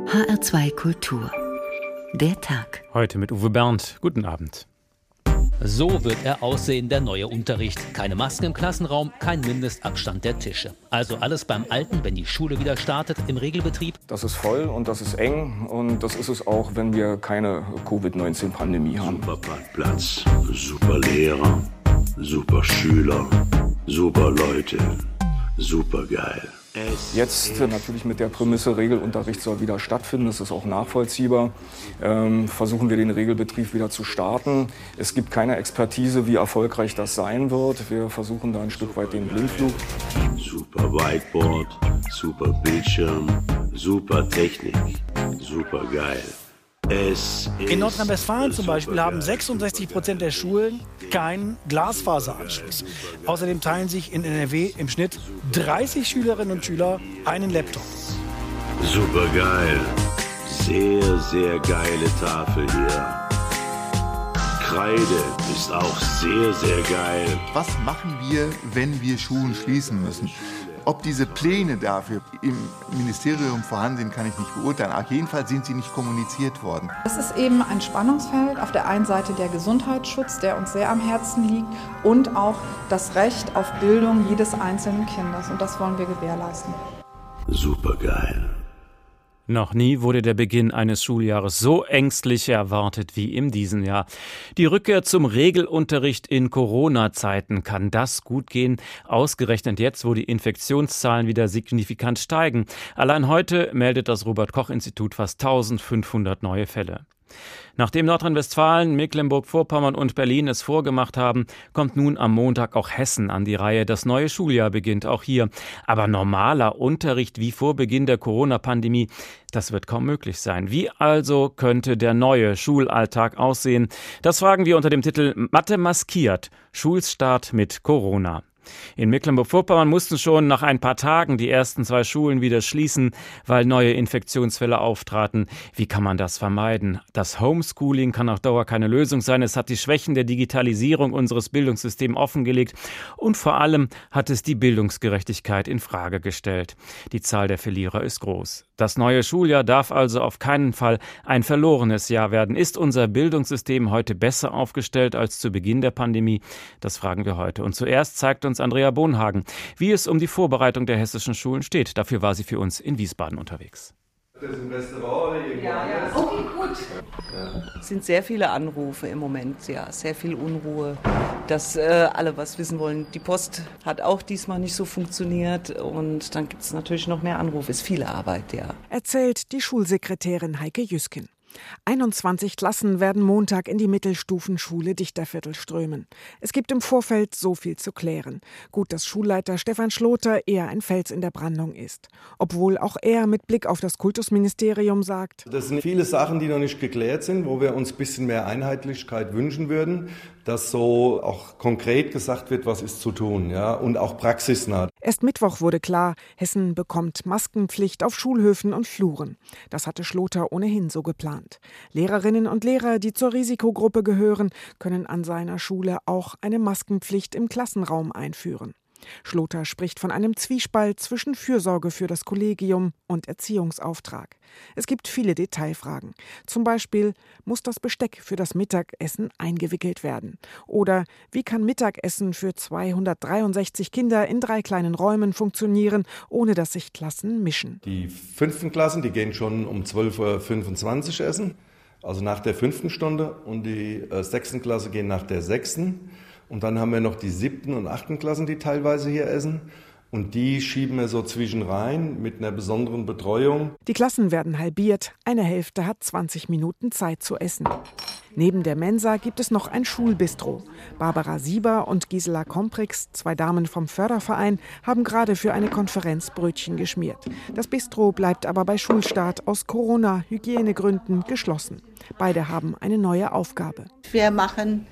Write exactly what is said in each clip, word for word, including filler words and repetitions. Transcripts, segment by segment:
H R zwei Kultur. Der Tag. Heute mit Uwe Bernd. Guten Abend. So wird er aussehen, der neue Unterricht. Keine Masken im Klassenraum, kein Mindestabstand der Tische. Also alles beim Alten, wenn die Schule wieder startet, im Regelbetrieb. Das ist voll und das ist eng und das ist es auch, wenn wir keine Covid neunzehn Pandemie haben. Super Parkplatz, super Lehrer, super Schüler, super Leute, super geil. Jetzt natürlich mit der Prämisse, Regelunterricht soll wieder stattfinden, das ist auch nachvollziehbar. Ähm, versuchen wir den Regelbetrieb wieder zu starten. Es gibt keine Expertise, wie erfolgreich das sein wird. Wir versuchen da ein Stück weit den Blindflug. Super Whiteboard, super Bildschirm, super Technik, super geil. Es In Nordrhein-Westfalen zum Beispiel haben sechsundsechzig Prozent der Schulen keinen Glasfaseranschluss. Außerdem teilen sich in N R W im Schnitt dreißig Schülerinnen und Schüler einen Laptop. Super geil. Sehr, sehr geile Tafel hier. Kreide ist auch sehr, sehr geil. Was machen wir, wenn wir Schulen schließen müssen? Ob diese Pläne dafür im Ministerium vorhanden sind, kann ich nicht beurteilen. Auf jeden Fall sind sie nicht kommuniziert worden. Es ist eben ein Spannungsfeld. Auf der einen Seite der Gesundheitsschutz, der uns sehr am Herzen liegt, und auch das Recht auf Bildung jedes einzelnen Kindes. Und das wollen wir gewährleisten. Supergeil. Noch nie wurde der Beginn eines Schuljahres so ängstlich erwartet wie in diesem Jahr. Die Rückkehr zum Regelunterricht in Corona-Zeiten, kann das gut gehen? Ausgerechnet jetzt, wo die Infektionszahlen wieder signifikant steigen. Allein heute meldet das Robert-Koch-Institut fast eintausendfünfhundert neue Fälle. Nachdem Nordrhein-Westfalen, Mecklenburg-Vorpommern und Berlin es vorgemacht haben, kommt nun am Montag auch Hessen an die Reihe. Das neue Schuljahr beginnt auch hier. Aber normaler Unterricht wie vor Beginn der Corona-Pandemie, das wird kaum möglich sein. Wie also könnte der neue Schulalltag aussehen? Das fragen wir unter dem Titel Mathe maskiert. Schulstart mit Corona. In Mecklenburg-Vorpommern mussten schon nach ein paar Tagen die ersten zwei Schulen wieder schließen, weil neue Infektionsfälle auftraten. Wie kann man das vermeiden? Das Homeschooling kann auf Dauer keine Lösung sein. Es hat die Schwächen der Digitalisierung unseres Bildungssystems offengelegt und vor allem hat es die Bildungsgerechtigkeit in Frage gestellt. Die Zahl der Verlierer ist groß. Das neue Schuljahr darf also auf keinen Fall ein verlorenes Jahr werden. Ist unser Bildungssystem heute besser aufgestellt als zu Beginn der Pandemie? Das fragen wir heute. Und zuerst zeigt uns Andrea Bonhagen, wie es um die Vorbereitung der hessischen Schulen steht. Dafür war sie für uns in Wiesbaden unterwegs. Das ist im Restaurant oder irgendwo? Ja, ja. Okay, gut. Es sind sehr viele Anrufe im Moment, ja, sehr viel Unruhe, dass äh, alle was wissen wollen. Die Post hat auch diesmal nicht so funktioniert und dann gibt es natürlich noch mehr Anrufe. Ist viel Arbeit, ja. Erzählt die Schulsekretärin Heike Jüsken. einundzwanzig Klassen werden Montag in die Mittelstufenschule Dichterviertel strömen. Es gibt im Vorfeld so viel zu klären. Gut, dass Schulleiter Stefan Schloter eher ein Fels in der Brandung ist. Obwohl auch er mit Blick auf das Kultusministerium sagt: Das sind viele Sachen, die noch nicht geklärt sind, wo wir uns ein bisschen mehr Einheitlichkeit wünschen würden, dass so auch konkret gesagt wird, was ist zu tun, ja, und auch praxisnah. Erst Mittwoch wurde klar, Hessen bekommt Maskenpflicht auf Schulhöfen und Fluren. Das hatte Schloter ohnehin so geplant. Lehrerinnen und Lehrer, die zur Risikogruppe gehören, können an seiner Schule auch eine Maskenpflicht im Klassenraum einführen. Schloter spricht von einem Zwiespalt zwischen Fürsorge für das Kollegium und Erziehungsauftrag. Es gibt viele Detailfragen. Zum Beispiel, muss das Besteck für das Mittagessen eingewickelt werden? Oder wie kann Mittagessen für zweihundertdreiundsechzig Kinder in drei kleinen Räumen funktionieren, ohne dass sich Klassen mischen? Die fünften Klassen, die gehen schon um zwölf Uhr fünfundzwanzig essen, also nach der fünften Stunde, und die äh, sechsten Klasse gehen nach der sechsten. Und dann haben wir noch die siebten und achten Klassen, die teilweise hier essen. Und die schieben wir so zwischen rein mit einer besonderen Betreuung. Die Klassen werden halbiert. Eine Hälfte hat zwanzig Minuten Zeit zu essen. Neben der Mensa gibt es noch ein Schulbistro. Barbara Sieber und Gisela Komprix, zwei Damen vom Förderverein, haben gerade für eine Konferenz Brötchen geschmiert. Das Bistro bleibt aber bei Schulstart aus Corona-Hygienegründen geschlossen. Beide haben eine neue Aufgabe. Wir machen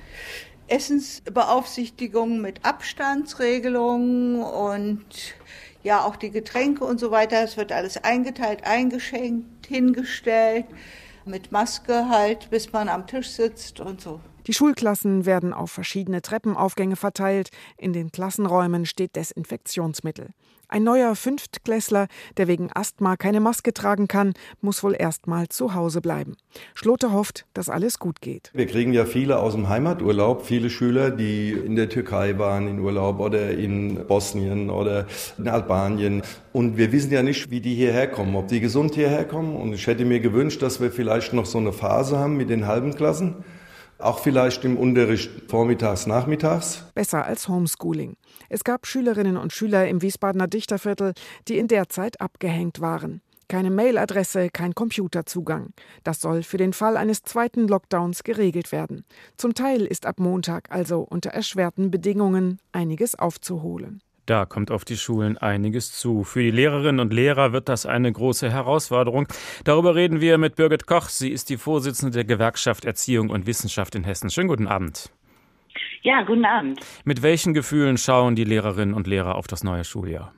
Essensbeaufsichtigung mit Abstandsregelungen und ja auch die Getränke und so weiter. Es wird alles eingeteilt, eingeschenkt, hingestellt, mit Maske halt, bis man am Tisch sitzt und so. Die Schulklassen werden auf verschiedene Treppenaufgänge verteilt. In den Klassenräumen steht Desinfektionsmittel. Ein neuer Fünftklässler, der wegen Asthma keine Maske tragen kann, muss wohl erst mal zu Hause bleiben. Schlote hofft, dass alles gut geht. Wir kriegen ja viele aus dem Heimaturlaub, viele Schüler, die in der Türkei waren in Urlaub oder in Bosnien oder in Albanien. Und wir wissen ja nicht, wie die hierher kommen, ob die gesund hierher kommen. Und ich hätte mir gewünscht, dass wir vielleicht noch so eine Phase haben mit den halben Klassen. Auch vielleicht im Unterricht vormittags, nachmittags. Besser als Homeschooling. Es gab Schülerinnen und Schüler im Wiesbadener Dichterviertel, die in der Zeit abgehängt waren. Keine Mailadresse, kein Computerzugang. Das soll für den Fall eines zweiten Lockdowns geregelt werden. Zum Teil ist ab Montag also unter erschwerten Bedingungen einiges aufzuholen. Da kommt auf die Schulen einiges zu. Für die Lehrerinnen und Lehrer wird das eine große Herausforderung. Darüber reden wir mit Birgit Koch. Sie ist die Vorsitzende der Gewerkschaft Erziehung und Wissenschaft in Hessen. Schönen guten Abend. Ja, guten Abend. Mit welchen Gefühlen schauen die Lehrerinnen und Lehrer auf das neue Schuljahr?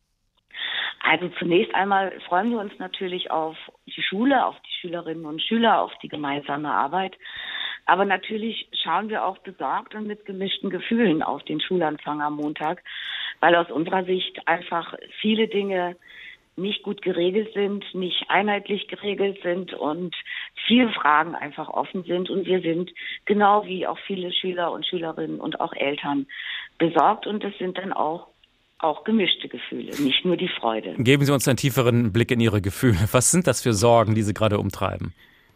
Also zunächst einmal freuen wir uns natürlich auf die Schule, auf die Schülerinnen und Schüler, auf die gemeinsame Arbeit. Aber natürlich schauen wir auch besorgt und mit gemischten Gefühlen auf den Schulanfang am Montag, weil aus unserer Sicht einfach viele Dinge nicht gut geregelt sind, nicht einheitlich geregelt sind und viele Fragen einfach offen sind. Und wir sind, genau wie auch viele Schüler und Schülerinnen und auch Eltern, besorgt. Und das sind dann auch, auch gemischte Gefühle, nicht nur die Freude. Geben Sie uns einen tieferen Blick in Ihre Gefühle. Was sind das für Sorgen, die Sie gerade umtreiben?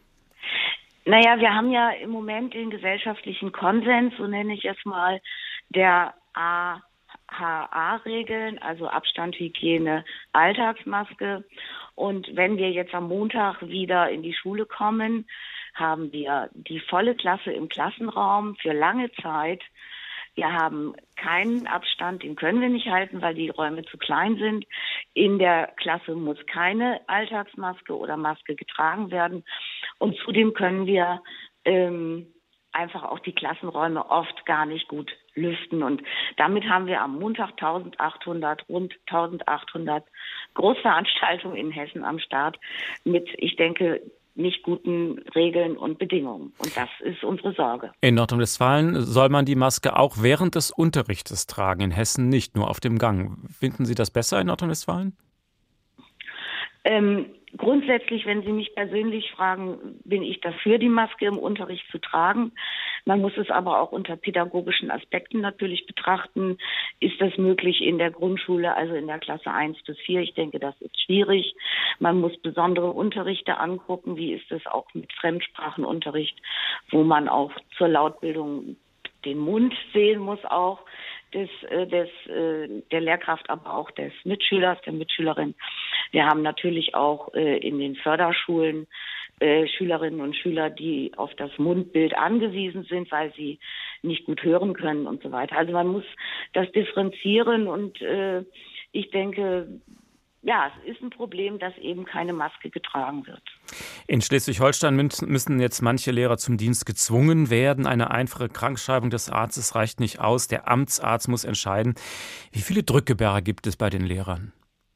Naja, wir haben ja im Moment den gesellschaftlichen Konsens, so nenne ich es mal, der A H A-Regeln, also Abstand, Hygiene, Alltagsmaske. Und wenn wir jetzt am Montag wieder in die Schule kommen, haben wir die volle Klasse im Klassenraum für lange Zeit. Wir haben keinen Abstand, den können wir nicht halten, weil die Räume zu klein sind. In der Klasse muss keine Alltagsmaske oder Maske getragen werden. Und zudem können wir ähm, einfach auch die Klassenräume oft gar nicht gut lüften. Und damit haben wir am Montag eintausendachthundert, rund eintausendachthundert Großveranstaltungen in Hessen am Start mit, ich denke, nicht guten Regeln und Bedingungen. Und das ist unsere Sorge. In Nordrhein-Westfalen soll man die Maske auch während des Unterrichtes tragen, in Hessen nicht, nur auf dem Gang. Finden Sie das besser in Nordrhein-Westfalen? Ähm, grundsätzlich, wenn Sie mich persönlich fragen, bin ich dafür, die Maske im Unterricht zu tragen. Man muss es aber auch unter pädagogischen Aspekten natürlich betrachten. Ist das möglich in der Grundschule, also in der Klasse eins bis vier? Ich denke, das ist schwierig. Man muss besondere Unterrichte angucken. Wie ist es auch mit Fremdsprachenunterricht, wo man auch zur Lautbildung den Mund sehen muss auch des, des, der Lehrkraft, aber auch des Mitschülers, der Mitschülerin. Wir haben natürlich auch in den Förderschulen Schülerinnen und Schüler, die auf das Mundbild angewiesen sind, weil sie nicht gut hören können und so weiter. Also man muss das differenzieren und ich denke, ja, es ist ein Problem, dass eben keine Maske getragen wird. In Schleswig-Holstein müssen jetzt manche Lehrer zum Dienst gezwungen werden. Eine einfache Krankschreibung des Arztes reicht nicht aus. Der Amtsarzt muss entscheiden. Wie viele Drückeberger gibt es bei den Lehrern?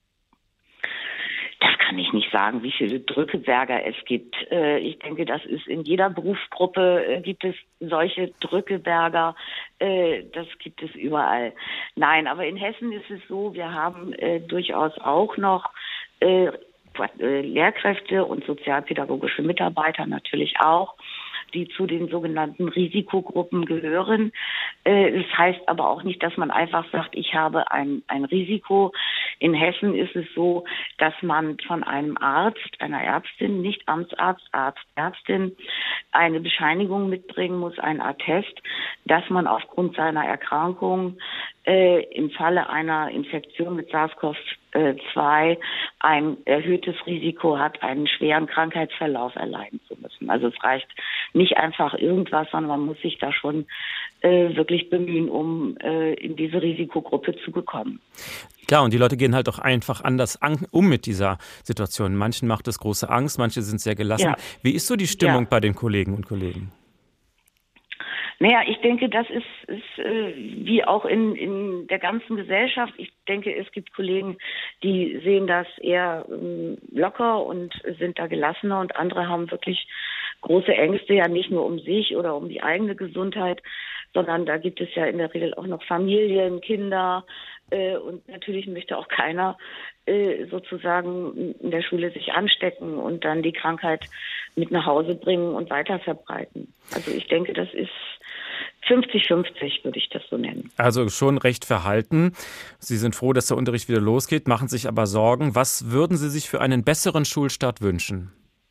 Kann ich nicht sagen, wie viele Drückeberger es gibt. Ich denke, das ist in jeder Berufsgruppe gibt es solche Drückeberger. Das gibt es überall. Nein, aber in Hessen ist es so, wir haben durchaus auch noch Lehrkräfte und sozialpädagogische Mitarbeiter natürlich auch, die zu den sogenannten Risikogruppen gehören. Das heißt aber auch nicht, dass man einfach sagt, ich habe ein, ein Risiko. In Hessen ist es so, dass man von einem Arzt, einer Ärztin, nicht Amtsarzt, Arzt, Ärztin, eine Bescheinigung mitbringen muss, ein Attest, dass man aufgrund seiner Erkrankung äh, im Falle einer Infektion mit SARS-CoV zwei ein erhöhtes Risiko hat, einen schweren Krankheitsverlauf erleiden zu müssen. Also es reicht nicht einfach irgendwas, sondern man muss sich da schon äh, wirklich bemühen, um äh, in diese Risikogruppe zu bekommen. Klar, und die Leute gehen halt auch einfach anders an, um mit dieser Situation. Manchen macht es große Angst, manche sind sehr gelassen. Ja. Wie ist so die Stimmung ja. bei den Kollegen und Kollegen? Naja, ich denke, das ist, ist äh, wie auch in, in der ganzen Gesellschaft. Ich denke, es gibt Kollegen, die sehen das eher ähm, locker und sind da gelassener und andere haben wirklich große Ängste, ja nicht nur um sich oder um die eigene Gesundheit, sondern da gibt es ja in der Regel auch noch Familien, Kinder, Äh, und natürlich möchte auch keiner äh, sozusagen in der Schule sich anstecken und dann die Krankheit mit nach Hause bringen und weiter verbreiten. Also ich denke, das ist fünfzig fünfzig, würde ich das so nennen. Also schon recht verhalten. Sie sind froh, dass der Unterricht wieder losgeht, machen sich aber Sorgen. Was würden Sie sich für einen besseren Schulstart wünschen?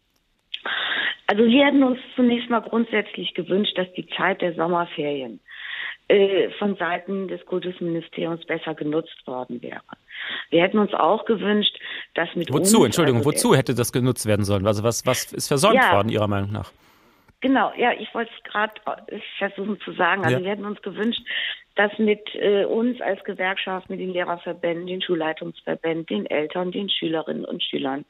Also wir hätten uns zunächst mal grundsätzlich gewünscht, dass die Zeit der Sommerferien äh, von Seiten des Kultusministeriums besser genutzt worden wäre. Wir hätten uns auch gewünscht, dass mit Wozu, uns, Entschuldigung, also wozu hätte das genutzt werden sollen? Also was, was ist versäumt ja, worden, Ihrer Meinung nach? Genau, ja, ich wollte es gerade versuchen zu sagen. Also ja. wir hätten uns gewünscht, dass mit äh, uns als Gewerkschaft, mit den Lehrerverbänden, den Schulleitungsverbänden, den Eltern, den Schülerinnen und Schülern,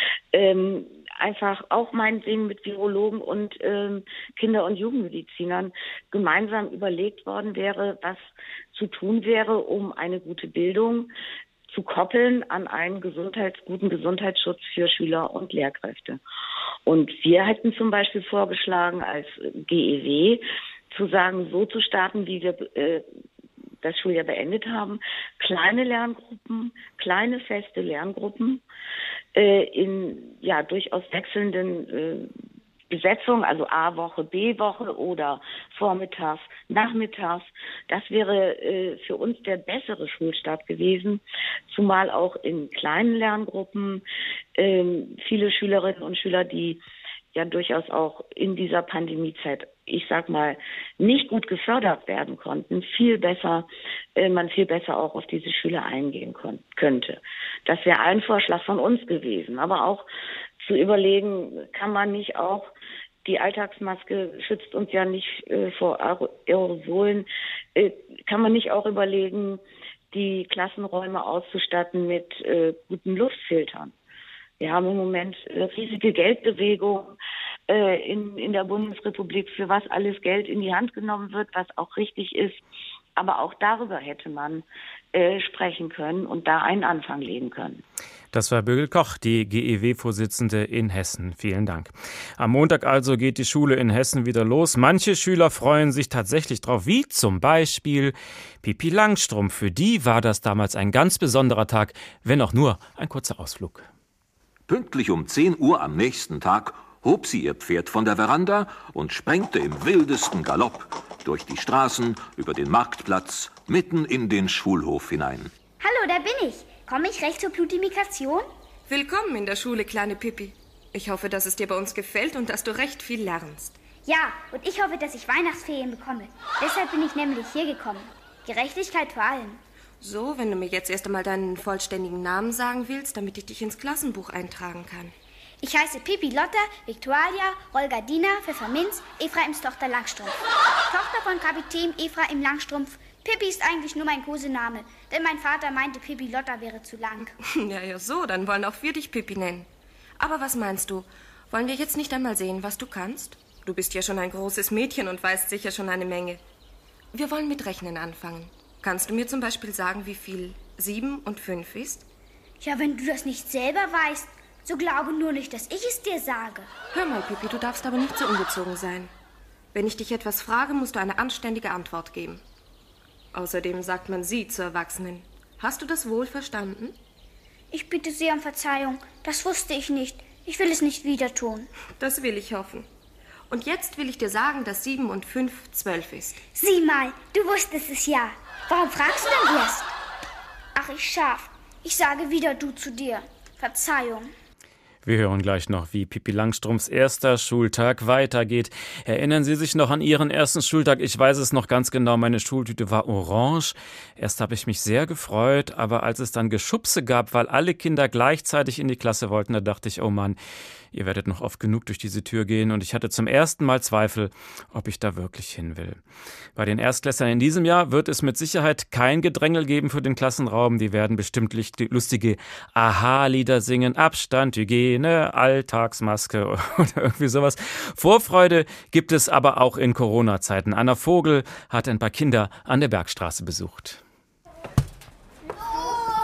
ähm, einfach auch meinetwegen mit Virologen und ähm, Kinder- und Jugendmedizinern gemeinsam überlegt worden wäre, was zu tun wäre, um eine gute Bildung zu koppeln an einen Gesundheits-, guten Gesundheitsschutz für Schüler und Lehrkräfte. Und wir hätten zum Beispiel vorgeschlagen, als G E W zu sagen, so zu starten, wie wir äh, das Schuljahr beendet haben. Kleine Lerngruppen, kleine feste Lerngruppen äh, in ja durchaus wechselnden äh, Besetzung, also A-Woche, B-Woche oder vormittags, nachmittags. Das wäre äh, für uns der bessere Schulstart gewesen, zumal auch in kleinen Lerngruppen äh, viele Schülerinnen und Schüler, die ja durchaus auch in dieser Pandemiezeit, ich sag mal, nicht gut gefördert werden konnten, viel besser, äh, man viel besser auch auf diese Schüler eingehen kon- könnte. Das wäre ein Vorschlag von uns gewesen, aber auch zu überlegen, kann man nicht auch, die Alltagsmaske schützt uns ja nicht äh, vor Aerosolen, äh, kann man nicht auch überlegen, die Klassenräume auszustatten mit äh, guten Luftfiltern. Wir haben im Moment äh, riesige Geldbewegungen äh, in, in der Bundesrepublik, für was alles Geld in die Hand genommen wird, was auch richtig ist. Aber auch darüber hätte man äh, sprechen können und da einen Anfang legen können. Das war Birgit Koch, die G E W-Vorsitzende in Hessen. Vielen Dank. Am Montag also geht die Schule in Hessen wieder los. Manche Schüler freuen sich tatsächlich drauf, wie zum Beispiel Pippi Langstrumpf. Für die war das damals ein ganz besonderer Tag, wenn auch nur ein kurzer Ausflug. Pünktlich um zehn Uhr am nächsten Tag hob sie ihr Pferd von der Veranda und sprengte im wildesten Galopp durch die Straßen, über den Marktplatz, mitten in den Schulhof hinein. Hallo, da bin ich. Komme ich recht zur Blutimikation? Willkommen in der Schule, kleine Pippi. Ich hoffe, dass es dir bei uns gefällt und dass du recht viel lernst. Ja, und ich hoffe, dass ich Weihnachtsferien bekomme. Deshalb bin ich nämlich hier gekommen. Gerechtigkeit vor allem. So, wenn du mir jetzt erst einmal deinen vollständigen Namen sagen willst, damit ich dich ins Klassenbuch eintragen kann. Ich heiße Pippi Lotta, Viktualia, Rolgardina, Pfefferminz, Ephraims Tochter Langstrumpf. Tochter von Kapitän Ephraim Langstrumpf. Pippi ist eigentlich nur mein Kosename, denn mein Vater meinte, Pippi Lotta wäre zu lang. Ja, ja, so, dann wollen auch wir dich Pippi nennen. Aber was meinst du? Wollen wir jetzt nicht einmal sehen, was du kannst? Du bist ja schon ein großes Mädchen und weißt sicher schon eine Menge. Wir wollen mit Rechnen anfangen. Kannst du mir zum Beispiel sagen, wie viel sieben und fünf ist? Ja, wenn du das nicht selber weißt, so glaube nur nicht, dass ich es dir sage. Hör mal, Pippi, du darfst aber nicht so ungezogen sein. Wenn ich dich etwas frage, musst du eine anständige Antwort geben. Außerdem sagt man Sie zu Erwachsenen. Hast du das wohl verstanden? Ich bitte sehr um Verzeihung. Das wusste ich nicht. Ich will es nicht wieder tun. Das will ich hoffen. Und jetzt will ich dir sagen, dass sieben und fünf zwölf ist. Sieh mal, du wusstest es ja. Warum fragst du denn erst? Ach, ich Schaf. Ich sage wieder du zu dir. Verzeihung. Wir hören gleich noch, wie Pippi Langstrumpfs erster Schultag weitergeht. Erinnern Sie sich noch an Ihren ersten Schultag? Ich weiß es noch ganz genau, meine Schultüte war orange. Erst habe ich mich sehr gefreut, aber als es dann Geschubse gab, weil alle Kinder gleichzeitig in die Klasse wollten, da dachte ich, oh Mann, ihr werdet noch oft genug durch diese Tür gehen. Und ich hatte zum ersten Mal Zweifel, ob ich da wirklich hin will. Bei den Erstklässlern in diesem Jahr wird es mit Sicherheit kein Gedrängel geben für den Klassenraum. Die werden bestimmt lustige Aha-Lieder singen, Abstand, Hygiene, Alltagsmaske oder irgendwie sowas. Vorfreude gibt es aber auch in Corona-Zeiten. Anna Vogel hat ein paar Kinder an der Bergstraße besucht.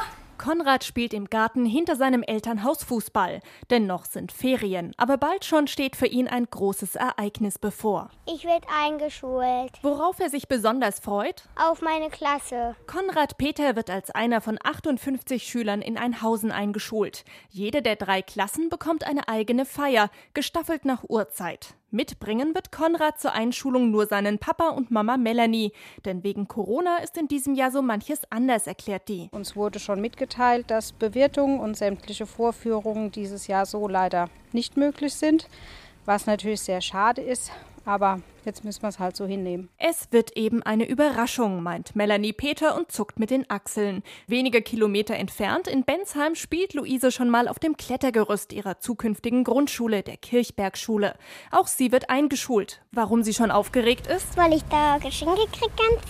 Konrad spielt im Garten hinter seinem Elternhaus Fußball. Denn noch sind Ferien, aber bald schon steht für ihn ein großes Ereignis bevor. Ich werde eingeschult. Worauf er sich besonders freut? Auf meine Klasse. Konrad Peter wird als einer von achtundfünfzig Schülern in Einhausen eingeschult. Jede der drei Klassen bekommt eine eigene Feier, gestaffelt nach Uhrzeit. Mitbringen wird Konrad zur Einschulung nur seinen Papa und Mama Melanie. Denn wegen Corona ist in diesem Jahr so manches anders, erklärt die. Uns wurde schon mitgeteilt, dass Bewirtungen und sämtliche Vorführungen dieses Jahr so leider nicht möglich sind. Was natürlich sehr schade ist, aber jetzt müssen wir es halt so hinnehmen. Es wird eben eine Überraschung, meint Melanie Peter und zuckt mit den Achseln. Wenige Kilometer entfernt in Bensheim spielt Luise schon mal auf dem Klettergerüst ihrer zukünftigen Grundschule, der Kirchbergschule. Auch sie wird eingeschult. Warum sie schon aufgeregt ist? Weil ich da Geschenke kriege, ganz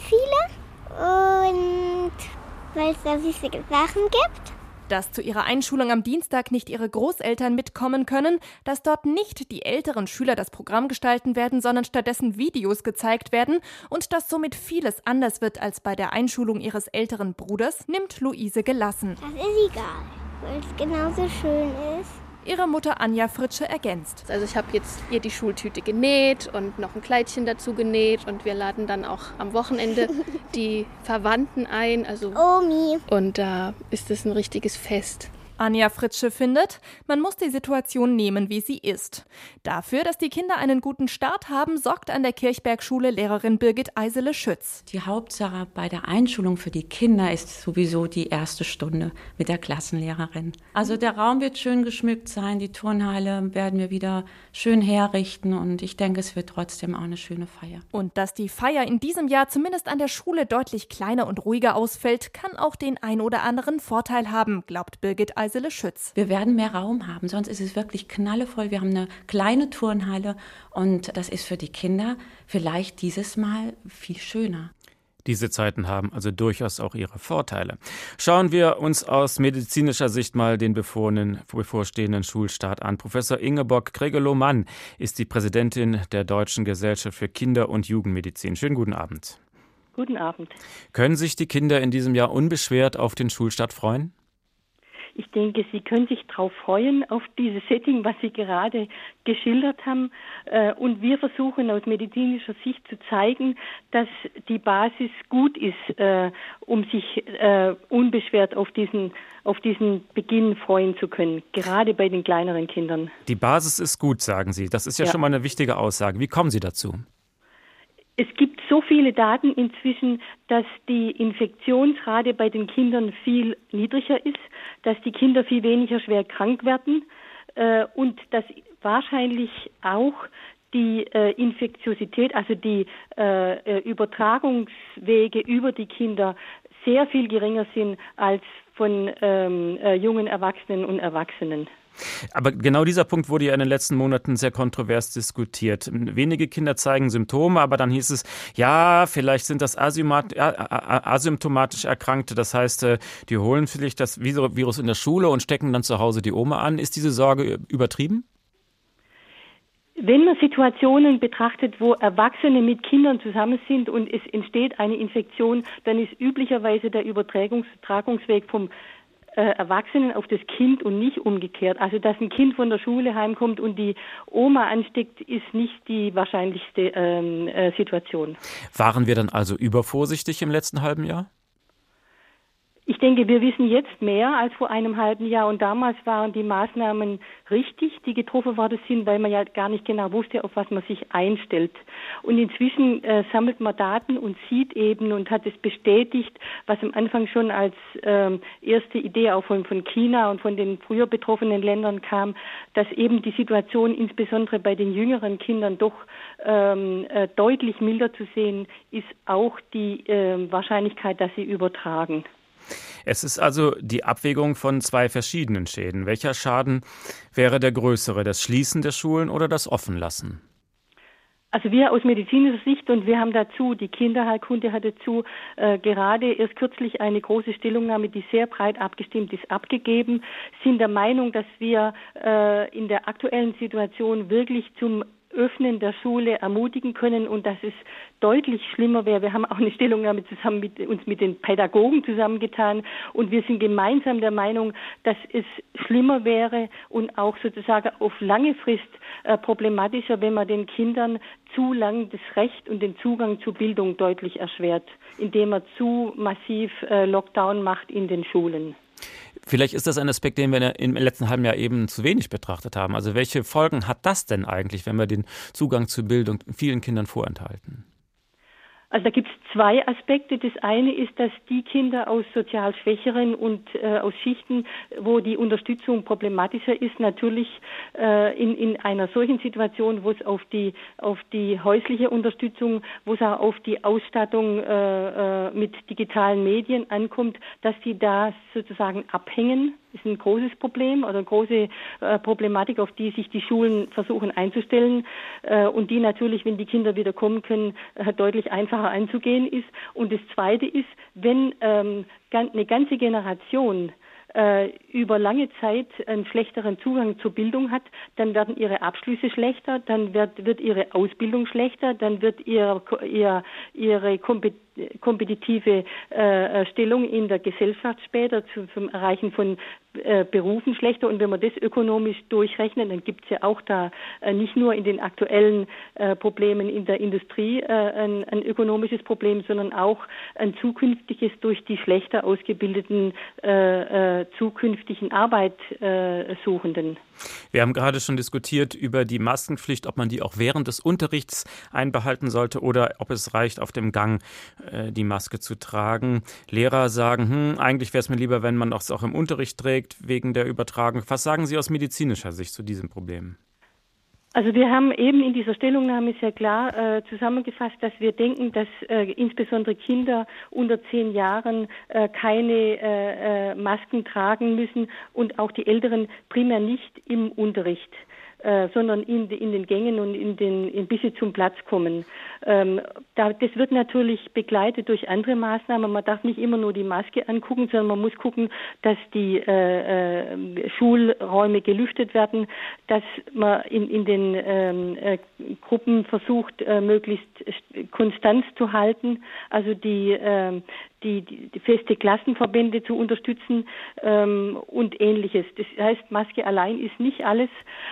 viele. Und weil es da süße Sachen gibt. Dass zu ihrer Einschulung am Dienstag nicht ihre Großeltern mitkommen können, dass dort nicht die älteren Schüler das Programm gestalten werden, sondern stattdessen Videos gezeigt werden und dass somit vieles anders wird als bei der Einschulung ihres älteren Bruders, nimmt Luise gelassen. Das ist egal, weil es genauso schön ist. Ihre Mutter Anja Fritsche ergänzt. Also ich habe jetzt ihr die Schultüte genäht und noch ein Kleidchen dazu genäht und wir laden dann auch am Wochenende die Verwandten ein. Also Omi. Und da ist es ein richtiges Fest. Anja Fritsche findet, man muss die Situation nehmen, wie sie ist. Dafür, dass die Kinder einen guten Start haben, sorgt an der Kirchbergschule Lehrerin Birgit Eisele-Schütz. Die Hauptsache bei der Einschulung für die Kinder ist sowieso die erste Stunde mit der Klassenlehrerin. Also der Raum wird schön geschmückt sein, die Turnhalle werden wir wieder schön herrichten und ich denke, es wird trotzdem auch eine schöne Feier. Und dass die Feier in diesem Jahr zumindest an der Schule deutlich kleiner und ruhiger ausfällt, kann auch den ein oder anderen Vorteil haben, glaubt Birgit Eisele-Schütz. Wir werden mehr Raum haben, sonst ist es wirklich knallevoll. Wir haben eine kleine Turnhalle und das ist für die Kinder vielleicht dieses Mal viel schöner. Diese Zeiten haben also durchaus auch ihre Vorteile. Schauen wir uns aus medizinischer Sicht mal den bevorstehenden Schulstart an. Professor Ingeborg Kregelow-Mann ist die Präsidentin der Deutschen Gesellschaft für Kinder- und Jugendmedizin. Schönen guten Abend. Guten Abend. Können sich die Kinder in diesem Jahr unbeschwert auf den Schulstart freuen? Ich denke, Sie können sich darauf freuen, auf dieses Setting, was Sie gerade geschildert haben. Und wir versuchen aus medizinischer Sicht zu zeigen, dass die Basis gut ist, um sich unbeschwert auf diesen, auf diesen Beginn freuen zu können, gerade bei den kleineren Kindern. Die Basis ist gut, sagen Sie. Das ist ja, ja. schon mal eine wichtige Aussage. Wie kommen Sie dazu? Es gibt so viele Daten inzwischen, dass die Infektionsrate bei den Kindern viel niedriger ist, dass die Kinder viel weniger schwer krank werden äh, und dass wahrscheinlich auch die äh, Infektiosität, also die äh, Übertragungswege über die Kinder sehr viel geringer sind als von ähm, äh, jungen Erwachsenen und Erwachsenen. Aber genau dieser Punkt wurde ja in den letzten Monaten sehr kontrovers diskutiert. Wenige Kinder zeigen Symptome, aber dann hieß es, ja, vielleicht sind das asymptomatisch Erkrankte. Das heißt, die holen vielleicht das Virus in der Schule und stecken dann zu Hause die Oma an. Ist diese Sorge übertrieben? Wenn man Situationen betrachtet, wo Erwachsene mit Kindern zusammen sind und es entsteht eine Infektion, dann ist üblicherweise der Übertragungsweg vom Erwachsenen auf das Kind und nicht umgekehrt. Also, dass ein Kind von der Schule heimkommt und die Oma ansteckt, ist nicht die wahrscheinlichste ähm, äh, Situation. Waren wir dann also übervorsichtig im letzten halben Jahr? Ich denke, wir wissen jetzt mehr als vor einem halben Jahr und damals waren die Maßnahmen richtig, die getroffen worden sind, weil man ja gar nicht genau wusste, auf was man sich einstellt. Und inzwischen äh, sammelt man Daten und sieht eben und hat es bestätigt, was am Anfang schon als ähm, erste Idee auch von, von China und von den früher betroffenen Ländern kam, dass eben die Situation insbesondere bei den jüngeren Kindern doch ähm, äh, deutlich milder zu sehen ist, auch die äh, Wahrscheinlichkeit, dass sie übertragen. Es ist also die Abwägung von zwei verschiedenen Schäden. Welcher Schaden wäre der größere, das Schließen der Schulen oder das Offenlassen? Also wir aus medizinischer Sicht und wir haben dazu, die Kinderheilkunde hat dazu äh, gerade erst kürzlich eine große Stellungnahme, die sehr breit abgestimmt ist, abgegeben, sind der Meinung, dass wir äh, in der aktuellen Situation wirklich zum Öffnen der Schule ermutigen können und dass es deutlich schlimmer wäre. Wir haben auch eine Stellungnahme zusammen mit uns mit den Pädagogen zusammengetan und wir sind gemeinsam der Meinung, dass es schlimmer wäre und auch sozusagen auf lange Frist äh, problematischer, wenn man den Kindern zu lang das Recht und den Zugang zur Bildung deutlich erschwert, indem man zu massiv äh, Lockdown macht in den Schulen. Vielleicht ist das ein Aspekt, den wir im letzten halben Jahr eben zu wenig betrachtet haben. Also welche Folgen hat das denn eigentlich, wenn wir den Zugang zur Bildung vielen Kindern vorenthalten? Also da gibt es zwei Aspekte. Das eine ist, dass die Kinder aus sozial schwächeren und äh, aus Schichten, wo die Unterstützung problematischer ist, natürlich äh, in, in einer solchen Situation, wo es auf die, auf die häusliche Unterstützung, wo es auch auf die Ausstattung äh, äh, mit digitalen Medien ankommt, dass die da sozusagen abhängen. Das ist ein großes Problem oder eine große äh, Problematik, auf die sich die Schulen versuchen einzustellen äh, und die natürlich, wenn die Kinder wieder kommen können, äh, deutlich einfacher anzugehen ist. Und das Zweite ist, wenn ähm, eine ganze Generation äh, über lange Zeit einen schlechteren Zugang zur Bildung hat, dann werden ihre Abschlüsse schlechter, dann wird, wird ihre Ausbildung schlechter, dann wird ihr, ihr, ihre Kompetenz kompetitive äh, Stellung in der Gesellschaft später zu, zum Erreichen von äh, Berufen schlechter. Und wenn man das ökonomisch durchrechnet, dann gibt es ja auch da äh, nicht nur in den aktuellen äh, Problemen in der Industrie äh, ein, ein ökonomisches Problem, sondern auch ein zukünftiges durch die schlechter ausgebildeten äh, äh, zukünftigen Arbeitsuchenden. Wir haben gerade schon diskutiert über die Maskenpflicht, ob man die auch während des Unterrichts einbehalten sollte oder ob es reicht, auf dem Gang die Maske zu tragen. Lehrer sagen, hm, eigentlich wäre es mir lieber, wenn man es auch im Unterricht trägt, wegen der Übertragung. Was sagen Sie aus medizinischer Sicht zu diesem Problem? Also wir haben eben in dieser Stellungnahme sehr klar äh, zusammengefasst, dass wir denken, dass äh, insbesondere Kinder unter zehn Jahren äh, keine äh, äh, Masken tragen müssen und auch die Älteren primär nicht im Unterricht, äh, sondern in, in den Gängen und in den, in, bis sie zum Platz kommen. Ähm, da, das wird natürlich begleitet durch andere Maßnahmen. Man darf nicht immer nur die Maske angucken, sondern man muss gucken, dass die äh, äh, Schulräume gelüftet werden, dass man in, in den ähm, äh, Gruppen versucht, äh, möglichst Konstanz zu halten, also die, äh, die, die, die feste Klassenverbände zu unterstützen ähm, und Ähnliches. Das heißt, Maske allein ist nicht alles.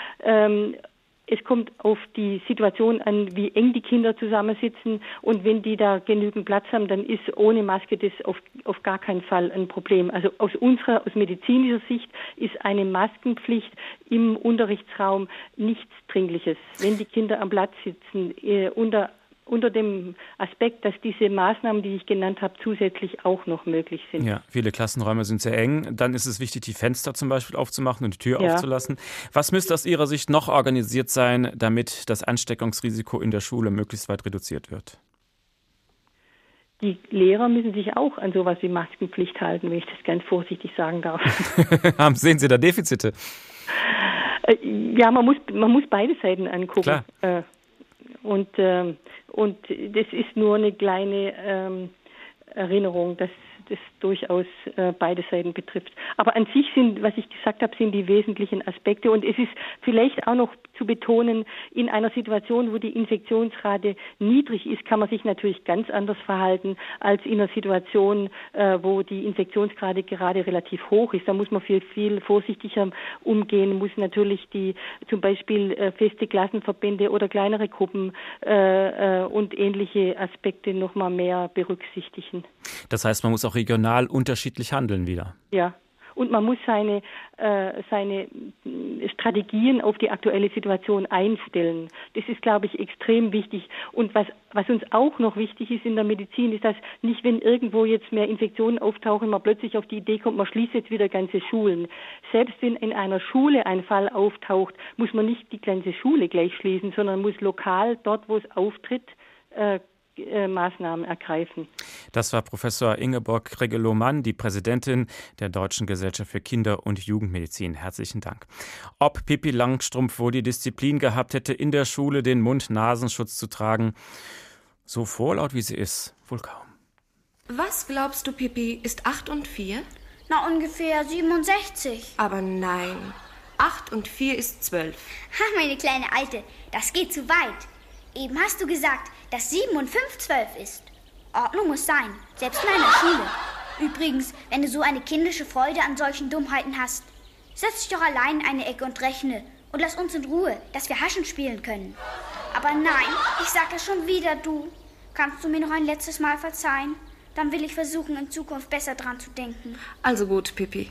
Ähm, Es kommt auf die Situation an, wie eng die Kinder zusammensitzen. Und wenn die da genügend Platz haben, dann ist ohne Maske das auf, auf gar keinen Fall ein Problem. Also aus unserer, aus medizinischer Sicht ist eine Maskenpflicht im Unterrichtsraum nichts Dringliches. Wenn die Kinder am Platz sitzen, äh, unter unter dem Aspekt, dass diese Maßnahmen, die ich genannt habe, zusätzlich auch noch möglich sind. Ja, viele Klassenräume sind sehr eng. Dann ist es wichtig, die Fenster zum Beispiel aufzumachen und die Tür ja. aufzulassen. Was müsste aus Ihrer Sicht noch organisiert sein, damit das Ansteckungsrisiko in der Schule möglichst weit reduziert wird? Die Lehrer müssen sich auch an sowas wie Maskenpflicht halten, wenn ich das ganz vorsichtig sagen darf. Sehen Sie da Defizite? Ja, man muss, man muss beide Seiten angucken. Klar. Und, ähm, und das ist nur eine kleine ähm, Erinnerung, dass das durchaus äh, beide Seiten betrifft. Aber an sich sind, was ich gesagt habe, sind die wesentlichen Aspekte. Und es ist vielleicht auch noch zu betonen, in einer Situation, wo die Infektionsrate niedrig ist, kann man sich natürlich ganz anders verhalten als in einer Situation, äh, wo die Infektionsrate gerade relativ hoch ist. Da muss man viel, viel vorsichtiger umgehen, muss natürlich die zum Beispiel äh, feste Klassenverbände oder kleinere Gruppen äh, äh, und ähnliche Aspekte noch mal mehr berücksichtigen. Das heißt, man muss auch regional unterschiedlich handeln wieder. Ja. Und man muss seine, äh, seine Strategien auf die aktuelle Situation einstellen. Das ist, glaube ich, extrem wichtig. Und was, was uns auch noch wichtig ist in der Medizin, ist, dass nicht, wenn irgendwo jetzt mehr Infektionen auftauchen, man plötzlich auf die Idee kommt, man schließt jetzt wieder ganze Schulen. Selbst wenn in einer Schule ein Fall auftaucht, muss man nicht die ganze Schule gleich schließen, sondern muss lokal, dort wo es auftritt, äh, Maßnahmen ergreifen. Das war Professor Ingeborg Regelow-Mann, die Präsidentin der Deutschen Gesellschaft für Kinder- und Jugendmedizin. Herzlichen Dank. Ob Pippi Langstrumpf wohl die Disziplin gehabt hätte, in der Schule den Mund-Nasenschutz zu tragen, so vorlaut wie sie ist, wohl kaum. Was glaubst du, Pippi, ist acht und vier? Na, ungefähr siebenundsechzig. Aber nein. Acht und vier ist zwölf. Ha, meine kleine Alte, das geht zu weit. Eben hast du gesagt, dass sieben und fünf zwölf ist. Ordnung muss sein, selbst in einer Schule. Übrigens, wenn du so eine kindische Freude an solchen Dummheiten hast, setz dich doch allein in eine Ecke und rechne und lass uns in Ruhe, dass wir Haschen spielen können. Aber nein, ich sag es schon wieder, du. Kannst du mir noch ein letztes Mal verzeihen? Dann will ich versuchen, in Zukunft besser dran zu denken. Also gut, Pippi.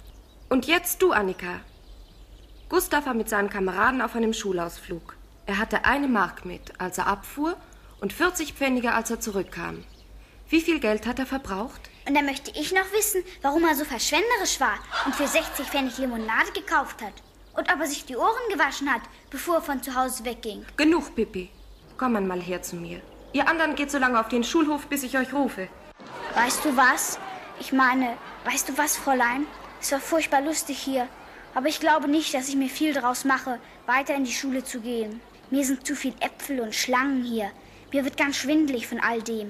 Und jetzt du, Annika. Gustav war mit seinen Kameraden auf einem Schulausflug. Er hatte eine Mark mit, als er abfuhr, und vierzig Pfennige, als er zurückkam. Wie viel Geld hat er verbraucht? Und dann möchte ich noch wissen, warum er so verschwenderisch war und für sechzig Pfennig Limonade gekauft hat. Und ob er sich die Ohren gewaschen hat, bevor er von zu Hause wegging. Genug, Pippi. Komm mal her zu mir. Ihr anderen geht so lange auf den Schulhof, bis ich euch rufe. Weißt du was? Ich meine, weißt du was, Fräulein? Es war furchtbar lustig hier. Aber ich glaube nicht, dass ich mir viel draus mache, weiter in die Schule zu gehen. Mir sind zu viel Äpfel und Schlangen hier. Mir wird ganz schwindelig von all dem.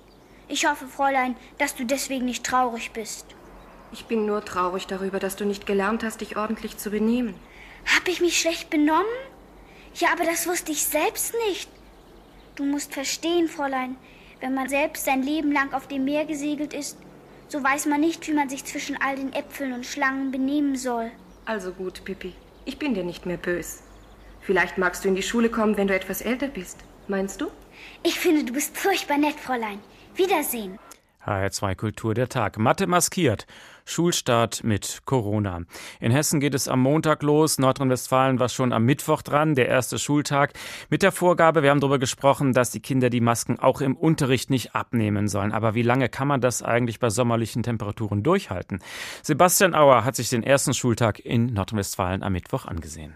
Ich hoffe, Fräulein, dass du deswegen nicht traurig bist. Ich bin nur traurig darüber, dass du nicht gelernt hast, dich ordentlich zu benehmen. Hab ich mich schlecht benommen? Ja, aber das wusste ich selbst nicht. Du musst verstehen, Fräulein, wenn man selbst sein Leben lang auf dem Meer gesegelt ist, so weiß man nicht, wie man sich zwischen all den Äpfeln und Schlangen benehmen soll. Also gut, Pippi. Ich bin dir nicht mehr bös. Vielleicht magst du in die Schule kommen, wenn du etwas älter bist. Meinst du? Ich finde, du bist furchtbar nett, Fräulein. Wiedersehen. H R zwei Kultur der Tag. Mathe maskiert. Schulstart mit Corona. In Hessen geht es am Montag los. Nordrhein-Westfalen war schon am Mittwoch dran, der erste Schultag. Mit der Vorgabe, wir haben darüber gesprochen, dass die Kinder die Masken auch im Unterricht nicht abnehmen sollen. Aber wie lange kann man das eigentlich bei sommerlichen Temperaturen durchhalten? Sebastian Auer hat sich den ersten Schultag in Nordrhein-Westfalen am Mittwoch angesehen.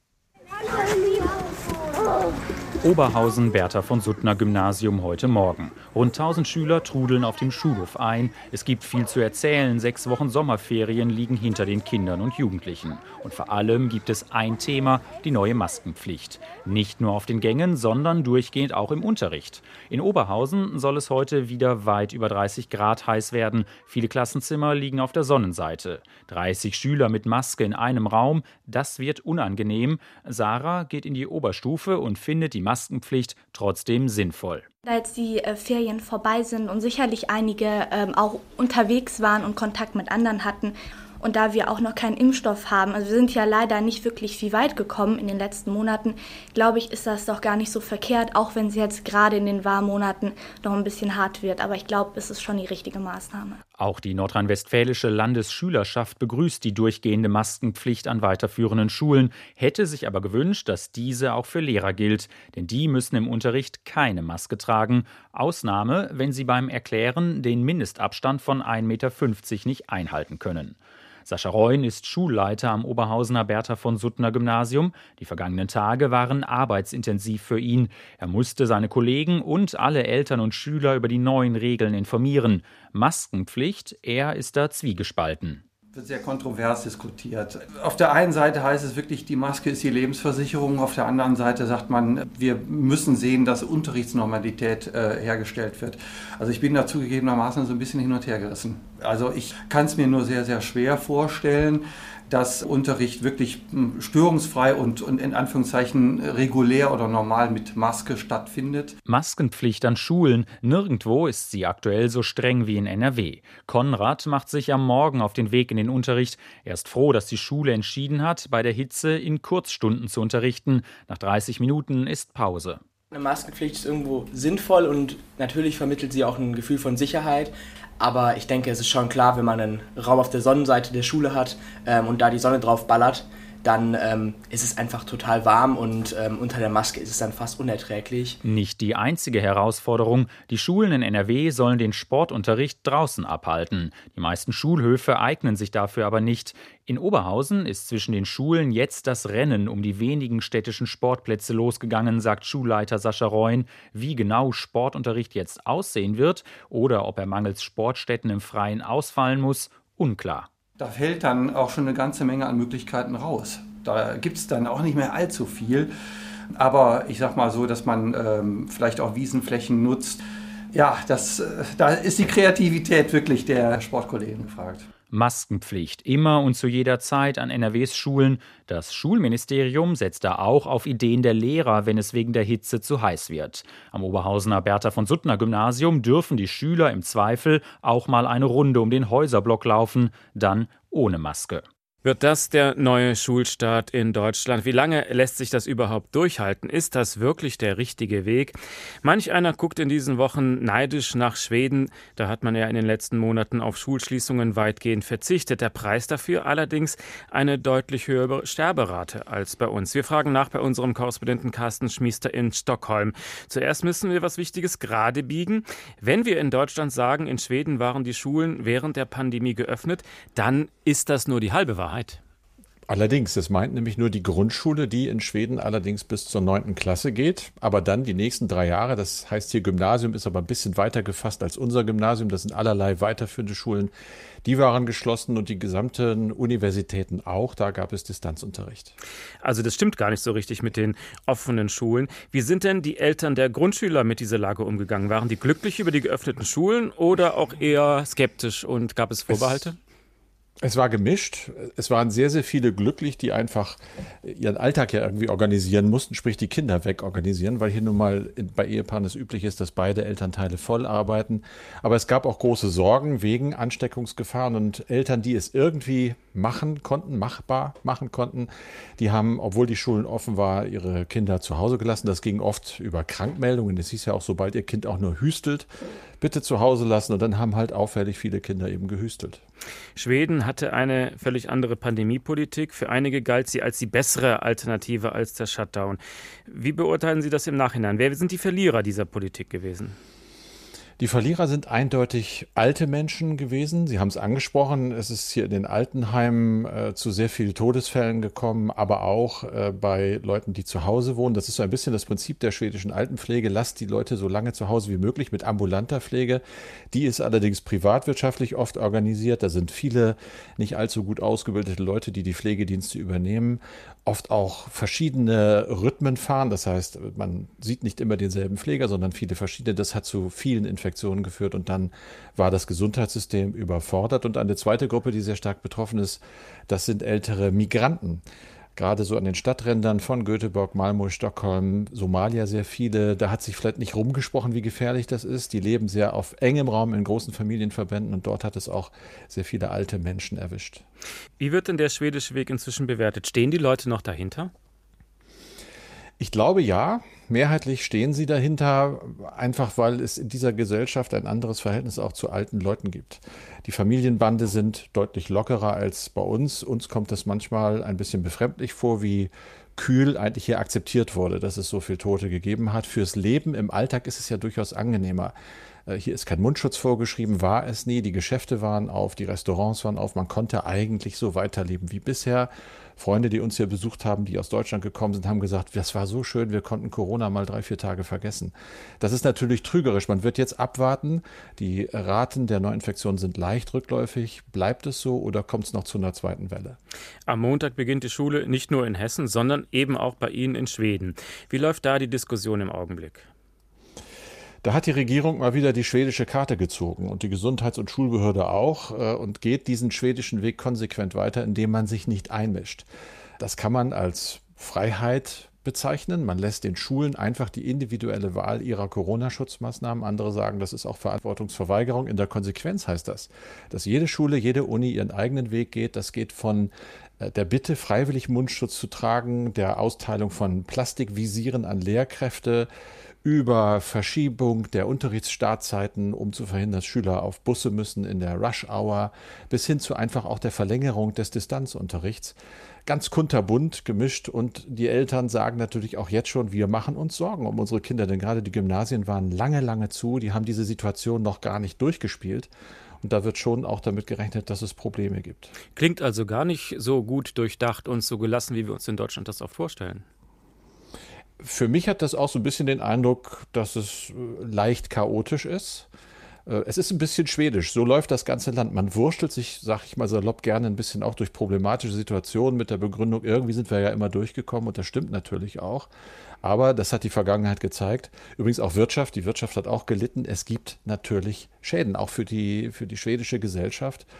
Oberhausen, Bertha von Suttner Gymnasium heute Morgen. Rund tausend Schüler trudeln auf dem Schulhof ein. Es gibt viel zu erzählen. Sechs Wochen Sommerferien liegen hinter den Kindern und Jugendlichen. Und vor allem gibt es ein Thema, die neue Maskenpflicht. Nicht nur auf den Gängen, sondern durchgehend auch im Unterricht. In Oberhausen soll es heute wieder weit über dreißig Grad heiß werden. Viele Klassenzimmer liegen auf der Sonnenseite. dreißig Schüler mit Maske in einem Raum, das wird unangenehm. Sarah geht in die Oberstufe und findet die Maskenpflicht trotzdem sinnvoll. Da jetzt die äh, Ferien vorbei sind und sicherlich einige ähm, auch unterwegs waren und Kontakt mit anderen hatten und da wir auch noch keinen Impfstoff haben, also wir sind ja leider nicht wirklich viel weit gekommen in den letzten Monaten, glaube ich, ist das doch gar nicht so verkehrt, auch wenn es jetzt gerade in den warmen Monaten noch ein bisschen hart wird. Aber ich glaube, es ist schon die richtige Maßnahme. Auch die nordrhein-westfälische Landesschülerschaft begrüßt die durchgehende Maskenpflicht an weiterführenden Schulen, hätte sich aber gewünscht, dass diese auch für Lehrer gilt. Denn die müssen im Unterricht keine Maske tragen. Ausnahme, wenn sie beim Erklären den Mindestabstand von ein Meter fünfzig nicht einhalten können. Sascha Reun ist Schulleiter am Oberhausener Bertha von Suttner Gymnasium. Die vergangenen Tage waren arbeitsintensiv für ihn. Er musste seine Kollegen und alle Eltern und Schüler über die neuen Regeln informieren. Maskenpflicht, er ist da zwiegespalten. Wird sehr kontrovers diskutiert. Auf der einen Seite heißt es wirklich, die Maske ist die Lebensversicherung. Auf der anderen Seite sagt man, wir müssen sehen, dass Unterrichtsnormalität äh, hergestellt wird. Also ich bin da zugegebenermaßen so ein bisschen hin und her gerissen. Also ich kann es mir nur sehr, sehr schwer vorstellen, dass Unterricht wirklich störungsfrei und, und in Anführungszeichen regulär oder normal mit Maske stattfindet. Maskenpflicht an Schulen. Nirgendwo ist sie aktuell so streng wie in N R W. Konrad macht sich am Morgen auf den Weg in den Unterricht. Er ist froh, dass die Schule entschieden hat, bei der Hitze in Kurzstunden zu unterrichten. Nach dreißig Minuten ist Pause. Eine Maskenpflicht ist irgendwo sinnvoll und natürlich vermittelt sie auch ein Gefühl von Sicherheit. Aber ich denke, es ist schon klar, wenn man einen Raum auf der Sonnenseite der Schule hat ähm, und da die Sonne drauf ballert, dann ähm, ist es einfach total warm und ähm, unter der Maske ist es dann fast unerträglich. Nicht die einzige Herausforderung. Die Schulen in N R W sollen den Sportunterricht draußen abhalten. Die meisten Schulhöfe eignen sich dafür aber nicht. In Oberhausen ist zwischen den Schulen jetzt das Rennen um die wenigen städtischen Sportplätze losgegangen, sagt Schulleiter Sascha Reun. Wie genau Sportunterricht jetzt aussehen wird oder ob er mangels Sportstätten im Freien ausfallen muss, unklar. Da fällt dann auch schon eine ganze Menge an Möglichkeiten raus. Da gibt es dann auch nicht mehr allzu viel. Aber ich sag mal so, dass man ähm, vielleicht auch Wiesenflächen nutzt. Ja, das, äh, da ist die Kreativität wirklich der Sportkollegen gefragt. Maskenpflicht, immer und zu jeder Zeit an N R Ws Schulen. Das Schulministerium setzt da auch auf Ideen der Lehrer, wenn es wegen der Hitze zu heiß wird. Am Oberhausener Bertha von Suttner Gymnasium dürfen die Schüler im Zweifel auch mal eine Runde um den Häuserblock laufen, dann ohne Maske. Wird das der neue Schulstart in Deutschland? Wie lange lässt sich das überhaupt durchhalten? Ist das wirklich der richtige Weg? Manch einer guckt in diesen Wochen neidisch nach Schweden. Da hat man ja in den letzten Monaten auf Schulschließungen weitgehend verzichtet. Der Preis dafür allerdings eine deutlich höhere Sterberate als bei uns. Wir fragen nach bei unserem Korrespondenten Carsten Schmiester in Stockholm. Zuerst müssen wir was Wichtiges gerade biegen. Wenn wir in Deutschland sagen, in Schweden waren die Schulen während der Pandemie geöffnet, dann ist das nur die halbe Wahrheit. Allerdings, das meint nämlich nur die Grundschule, die in Schweden allerdings bis zur neunten Klasse geht. Aber dann die nächsten drei Jahre, das heißt hier Gymnasium, ist aber ein bisschen weiter gefasst als unser Gymnasium. Das sind allerlei weiterführende Schulen. Die waren geschlossen und die gesamten Universitäten auch. Da gab es Distanzunterricht. Also das stimmt gar nicht so richtig mit den offenen Schulen. Wie sind denn die Eltern der Grundschüler mit dieser Lage umgegangen? Waren die glücklich über die geöffneten Schulen oder auch eher skeptisch und gab es Vorbehalte? Es Es war gemischt. Es waren sehr, sehr viele glücklich, die einfach ihren Alltag ja irgendwie organisieren mussten, sprich die Kinder wegorganisieren, weil hier nun mal bei Ehepaaren es üblich ist, dass beide Elternteile voll arbeiten. Aber es gab auch große Sorgen wegen Ansteckungsgefahren und Eltern, die es irgendwie machen konnten, machbar machen konnten, die haben, obwohl die Schulen offen waren, ihre Kinder zu Hause gelassen. Das ging oft über Krankmeldungen. Es hieß ja auch, sobald ihr Kind auch nur hüstelt, bitte zu Hause lassen. Und dann haben halt auffällig viele Kinder eben gehüstelt. Schweden hatte eine völlig andere Pandemiepolitik. Für einige galt sie als die bessere Alternative als der Shutdown. Wie beurteilen Sie das im Nachhinein? Wer sind die Verlierer dieser Politik gewesen? Die Verlierer sind eindeutig alte Menschen gewesen. Sie haben es angesprochen, es ist hier in den Altenheimen äh, zu sehr vielen Todesfällen gekommen, aber auch äh, bei Leuten, die zu Hause wohnen. Das ist so ein bisschen das Prinzip der schwedischen Altenpflege. Lasst die Leute so lange zu Hause wie möglich mit ambulanter Pflege. Die ist allerdings privatwirtschaftlich oft organisiert. Da sind viele nicht allzu gut ausgebildete Leute, die die Pflegedienste übernehmen. Oft auch verschiedene Rhythmen fahren. Das heißt, man sieht nicht immer denselben Pfleger, sondern viele verschiedene. Das hat zu vielen Infektionen geführt und dann war das Gesundheitssystem überfordert. Und eine zweite Gruppe, die sehr stark betroffen ist, das sind ältere Migranten. Gerade so an den Stadträndern von Göteborg, Malmö, Stockholm, Somalia sehr viele. Da hat sich vielleicht nicht rumgesprochen, wie gefährlich das ist. Die leben sehr auf engem Raum in großen Familienverbänden und dort hat es auch sehr viele alte Menschen erwischt. Wie wird denn der schwedische Weg inzwischen bewertet? Stehen die Leute noch dahinter? Ich glaube ja, mehrheitlich stehen sie dahinter, einfach weil es in dieser Gesellschaft ein anderes Verhältnis auch zu alten Leuten gibt. Die Familienbande sind deutlich lockerer als bei uns. Uns kommt das manchmal ein bisschen befremdlich vor, wie kühl eigentlich hier akzeptiert wurde, dass es so viel Tote gegeben hat. Fürs Leben im Alltag ist es ja durchaus angenehmer. Hier ist kein Mundschutz vorgeschrieben, war es nie. Die Geschäfte waren auf, die Restaurants waren auf. Man konnte eigentlich so weiterleben wie bisher. Freunde, die uns hier besucht haben, die aus Deutschland gekommen sind, haben gesagt, das war so schön, wir konnten Corona mal drei, vier Tage vergessen. Das ist natürlich trügerisch. Man wird jetzt abwarten. Die Raten der Neuinfektionen sind leicht rückläufig. Bleibt es so oder kommt es noch zu einer zweiten Welle? Am Montag beginnt die Schule nicht nur in Hessen, sondern eben auch bei Ihnen in Schweden. Wie läuft da die Diskussion im Augenblick? Da hat die Regierung mal wieder die schwedische Karte gezogen und die Gesundheits- und Schulbehörde auch und geht diesen schwedischen Weg konsequent weiter, indem man sich nicht einmischt. Das kann man als Freiheit bezeichnen. Man lässt den Schulen einfach die individuelle Wahl ihrer Corona-Schutzmaßnahmen. Andere sagen, das ist auch Verantwortungsverweigerung. In der Konsequenz heißt das, dass jede Schule, jede Uni ihren eigenen Weg geht. Das geht von der Bitte, freiwillig Mundschutz zu tragen, der Austeilung von Plastikvisieren an Lehrkräfte, über Verschiebung der Unterrichtsstartzeiten, um zu verhindern, dass Schüler auf Busse müssen in der Rush-Hour, bis hin zu einfach auch der Verlängerung des Distanzunterrichts. Ganz kunterbunt gemischt und die Eltern sagen natürlich auch jetzt schon, wir machen uns Sorgen um unsere Kinder, denn gerade die Gymnasien waren lange, lange zu, die haben diese Situation noch gar nicht durchgespielt. Und da wird schon auch damit gerechnet, dass es Probleme gibt. Klingt also gar nicht so gut durchdacht und so gelassen, wie wir uns in Deutschland das auch vorstellen. Für mich hat das auch so ein bisschen den Eindruck, dass es leicht chaotisch ist. Es ist ein bisschen schwedisch, so läuft das ganze Land. Man wurstelt sich, sag ich mal salopp, gerne ein bisschen auch durch problematische Situationen mit der Begründung, irgendwie sind wir ja immer durchgekommen und das stimmt natürlich auch. Aber das hat die Vergangenheit gezeigt. Übrigens auch Wirtschaft, die Wirtschaft hat auch gelitten. Es gibt natürlich Schäden, auch für die, für die schwedische Gesellschaft.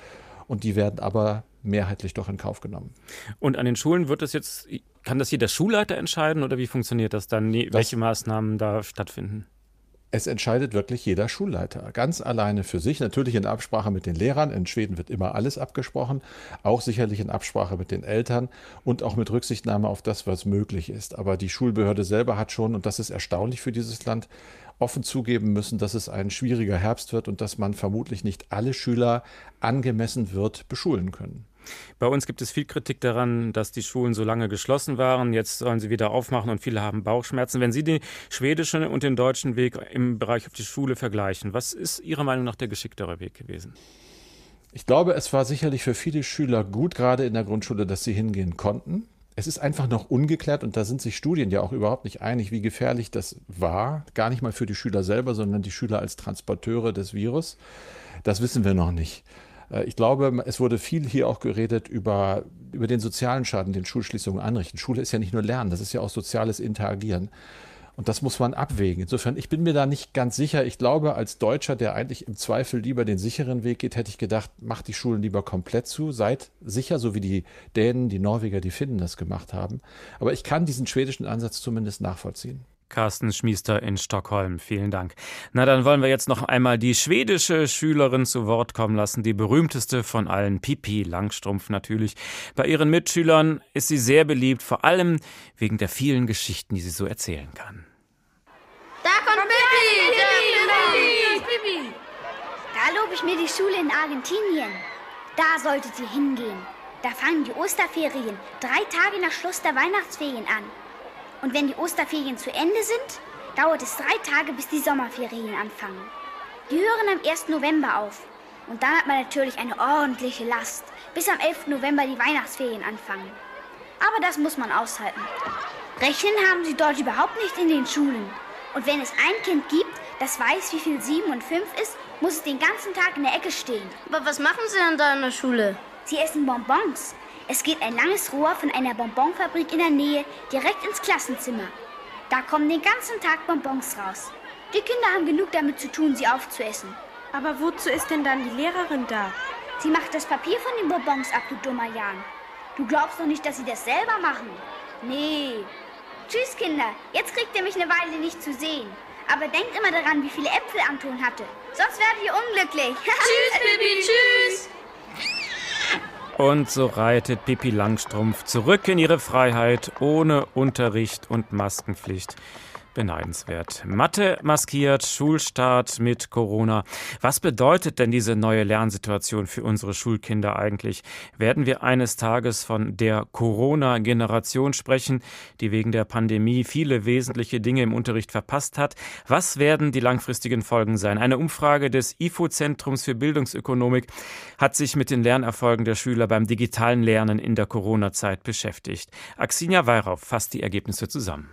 und die werden aber mehrheitlich doch in Kauf genommen. Und an den Schulen wird das jetzt, kann das jeder Schulleiter entscheiden oder wie funktioniert das dann, welche das, Maßnahmen da stattfinden? Es entscheidet wirklich jeder Schulleiter, ganz alleine für sich, natürlich in Absprache mit den Lehrern. In Schweden wird immer alles abgesprochen, auch sicherlich in Absprache mit den Eltern und auch mit Rücksichtnahme auf das, was möglich ist. Aber die Schulbehörde selber hat schon, und das ist erstaunlich für dieses Land, offen zugeben müssen, dass es ein schwieriger Herbst wird und dass man vermutlich nicht alle Schüler angemessen wird beschulen können. Bei uns gibt es viel Kritik daran, dass die Schulen so lange geschlossen waren. Jetzt sollen sie wieder aufmachen und viele haben Bauchschmerzen. Wenn Sie den schwedischen und den deutschen Weg im Bereich auf die Schule vergleichen, was ist Ihrer Meinung nach der geschicktere Weg gewesen? Ich glaube, es war sicherlich für viele Schüler gut, gerade in der Grundschule, dass sie hingehen konnten. Es ist einfach noch ungeklärt und da sind sich Studien ja auch überhaupt nicht einig, wie gefährlich das war. Gar nicht mal für die Schüler selber, sondern die Schüler als Transporteure des Virus. Das wissen wir noch nicht. Ich glaube, es wurde viel hier auch geredet über, über den sozialen Schaden, den Schulschließungen anrichten. Schule ist ja nicht nur Lernen, das ist ja auch soziales Interagieren. Und das muss man abwägen. Insofern, ich bin mir da nicht ganz sicher. Ich glaube, als Deutscher, der eigentlich im Zweifel lieber den sicheren Weg geht, hätte ich gedacht, macht die Schulen lieber komplett zu, seid sicher, so wie die Dänen, die Norweger, die Finnen das gemacht haben. Aber ich kann diesen schwedischen Ansatz zumindest nachvollziehen. Carsten Schmiester in Stockholm. Vielen Dank. Na, dann wollen wir jetzt noch einmal die schwedische Schülerin zu Wort kommen lassen, die berühmteste von allen, Pippi Langstrumpf natürlich. Bei ihren Mitschülern ist sie sehr beliebt, vor allem wegen der vielen Geschichten, die sie so erzählen kann. Da kommt Pippi! Da, Pippi! Da lobe ich mir die Schule in Argentinien. Da solltet ihr hingehen. Da fangen die Osterferien drei Tage nach Schluss der Weihnachtsferien an. Und wenn die Osterferien zu Ende sind, dauert es drei Tage, bis die Sommerferien anfangen. Die hören am ersten November auf. Und dann hat man natürlich eine ordentliche Last, bis am elften November die Weihnachtsferien anfangen. Aber das muss man aushalten. Rechnen haben sie dort überhaupt nicht in den Schulen. Und wenn es ein Kind gibt, das weiß, wie viel sieben und fünf ist, muss es den ganzen Tag in der Ecke stehen. Aber was machen sie denn da in der Schule? Sie essen Bonbons. Es geht ein langes Rohr von einer Bonbonfabrik in der Nähe direkt ins Klassenzimmer. Da kommen den ganzen Tag Bonbons raus. Die Kinder haben genug damit zu tun, sie aufzuessen. Aber wozu ist denn dann die Lehrerin da? Sie macht das Papier von den Bonbons ab, du dummer Jan. Du glaubst doch nicht, dass sie das selber machen? Nee. Tschüss, Kinder. Jetzt kriegt ihr mich eine Weile nicht zu sehen. Aber denkt immer daran, wie viele Äpfel Anton hatte. Sonst werdet ihr unglücklich. Tschüss, Pippi, tschüss. Und so reitet Pippi Langstrumpf zurück in ihre Freiheit, ohne Unterricht und Maskenpflicht. Beneidenswert. Mathe maskiert, Schulstart mit Corona. Was bedeutet denn diese neue Lernsituation für unsere Schulkinder eigentlich? Werden wir eines Tages von der Corona-Generation sprechen, die wegen der Pandemie viele wesentliche Dinge im Unterricht verpasst hat? Was werden die langfristigen Folgen sein? Eine Umfrage des I F O-Zentrums für Bildungsökonomik hat sich mit den Lernerfolgen der Schüler beim digitalen Lernen in der Corona-Zeit beschäftigt. Axinia Weirauf fasst die Ergebnisse zusammen.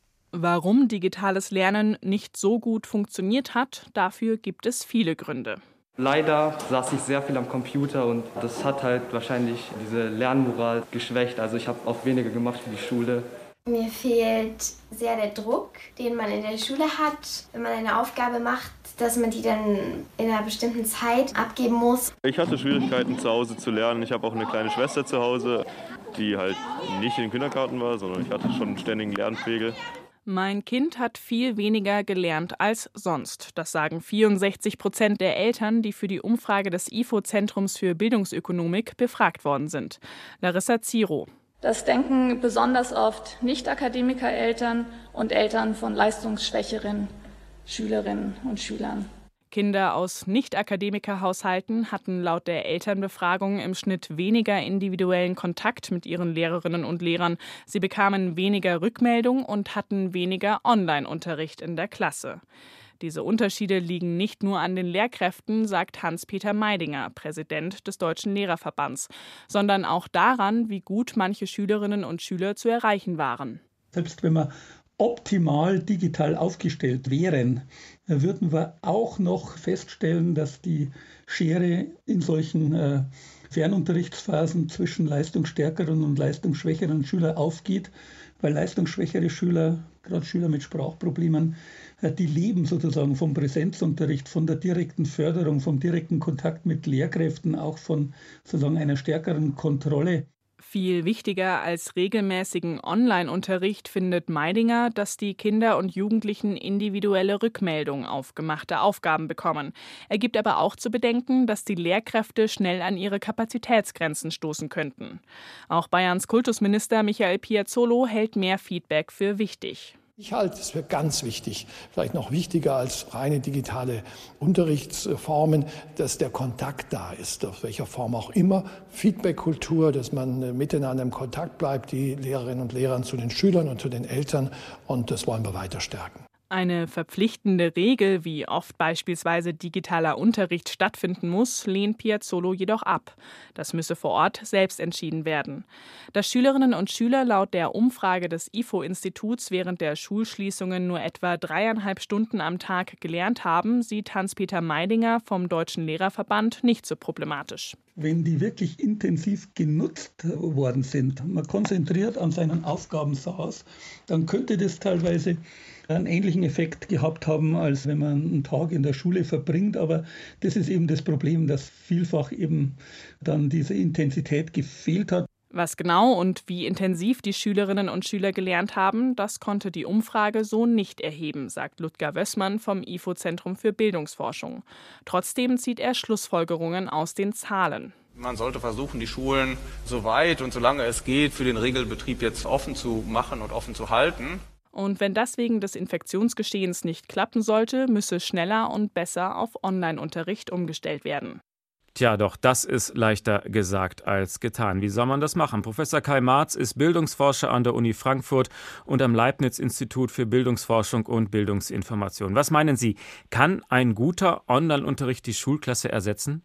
Warum digitales Lernen nicht so gut funktioniert hat, dafür gibt es viele Gründe. Leider saß ich sehr viel am Computer und das hat halt wahrscheinlich diese Lernmoral geschwächt. Also ich habe auch weniger gemacht für die Schule. Mir fehlt sehr der Druck, den man in der Schule hat, wenn man eine Aufgabe macht, dass man die dann in einer bestimmten Zeit abgeben muss. Ich hatte Schwierigkeiten zu Hause zu lernen. Ich habe auch eine kleine Schwester zu Hause, die halt nicht in den Kindergarten war, sondern ich hatte schon einen ständigen Lernpegel. Mein Kind hat viel weniger gelernt als sonst. Das sagen vierundsechzig Prozent der Eltern, die für die Umfrage des I F O-Zentrums für Bildungsökonomik befragt worden sind. Larissa Ziro. Das denken besonders oft Nicht-Akademiker-Eltern und Eltern von leistungsschwächeren Schülerinnen und Schülern. Kinder aus Nicht-Akademiker-Haushalten hatten laut der Elternbefragung im Schnitt weniger individuellen Kontakt mit ihren Lehrerinnen und Lehrern. Sie bekamen weniger Rückmeldung und hatten weniger Online-Unterricht in der Klasse. Diese Unterschiede liegen nicht nur an den Lehrkräften, sagt Hans-Peter Meidinger, Präsident des Deutschen Lehrerverbands, sondern auch daran, wie gut manche Schülerinnen und Schüler zu erreichen waren. Selbst wenn wir optimal digital aufgestellt wären, würden wir auch noch feststellen, dass die Schere in solchen äh, Fernunterrichtsphasen zwischen leistungsstärkeren und leistungsschwächeren Schülern aufgeht, weil leistungsschwächere Schüler, gerade Schüler mit Sprachproblemen, die leben sozusagen vom Präsenzunterricht, von der direkten Förderung, vom direkten Kontakt mit Lehrkräften, auch von sozusagen einer stärkeren Kontrolle. Viel wichtiger als regelmäßigen Online-Unterricht findet Meidinger, dass die Kinder und Jugendlichen individuelle Rückmeldung auf gemachte Aufgaben bekommen. Er gibt aber auch zu bedenken, dass die Lehrkräfte schnell an ihre Kapazitätsgrenzen stoßen könnten. Auch Bayerns Kultusminister Michael Piazzolo hält mehr Feedback für wichtig. Ich halte es für ganz wichtig, vielleicht noch wichtiger als reine digitale Unterrichtsformen, dass der Kontakt da ist, auf welcher Form auch immer. Feedback-Kultur, dass man miteinander im Kontakt bleibt, die Lehrerinnen und Lehrer zu den Schülern und zu den Eltern, und das wollen wir weiter stärken. Eine verpflichtende Regel, wie oft beispielsweise digitaler Unterricht stattfinden muss, lehnt Piazzolo jedoch ab. Das müsse vor Ort selbst entschieden werden. Dass Schülerinnen und Schüler laut der Umfrage des I F O-Instituts während der Schulschließungen nur etwa dreieinhalb Stunden am Tag gelernt haben, sieht Hans-Peter Meidinger vom Deutschen Lehrerverband nicht so problematisch. Wenn die wirklich intensiv genutzt worden sind, man konzentriert an seinen Aufgaben saß, dann könnte das teilweise einen ähnlichen Effekt gehabt haben, als wenn man einen Tag in der Schule verbringt. Aber das ist eben das Problem, dass vielfach eben dann diese Intensität gefehlt hat. Was genau und wie intensiv die Schülerinnen und Schüler gelernt haben, das konnte die Umfrage so nicht erheben, sagt Ludger Wössmann vom I F O-Zentrum für Bildungsforschung. Trotzdem zieht er Schlussfolgerungen aus den Zahlen. Man sollte versuchen, die Schulen so weit und solange es geht, für den Regelbetrieb jetzt offen zu machen und offen zu halten. Und wenn das wegen des Infektionsgeschehens nicht klappen sollte, müsse schneller und besser auf Online-Unterricht umgestellt werden. Tja, doch das ist leichter gesagt als getan. Wie soll man das machen? Professor Kai Marz ist Bildungsforscher an der Uni Frankfurt und am Leibniz-Institut für Bildungsforschung und Bildungsinformation. Was meinen Sie, kann ein guter Online-Unterricht die Schulklasse ersetzen?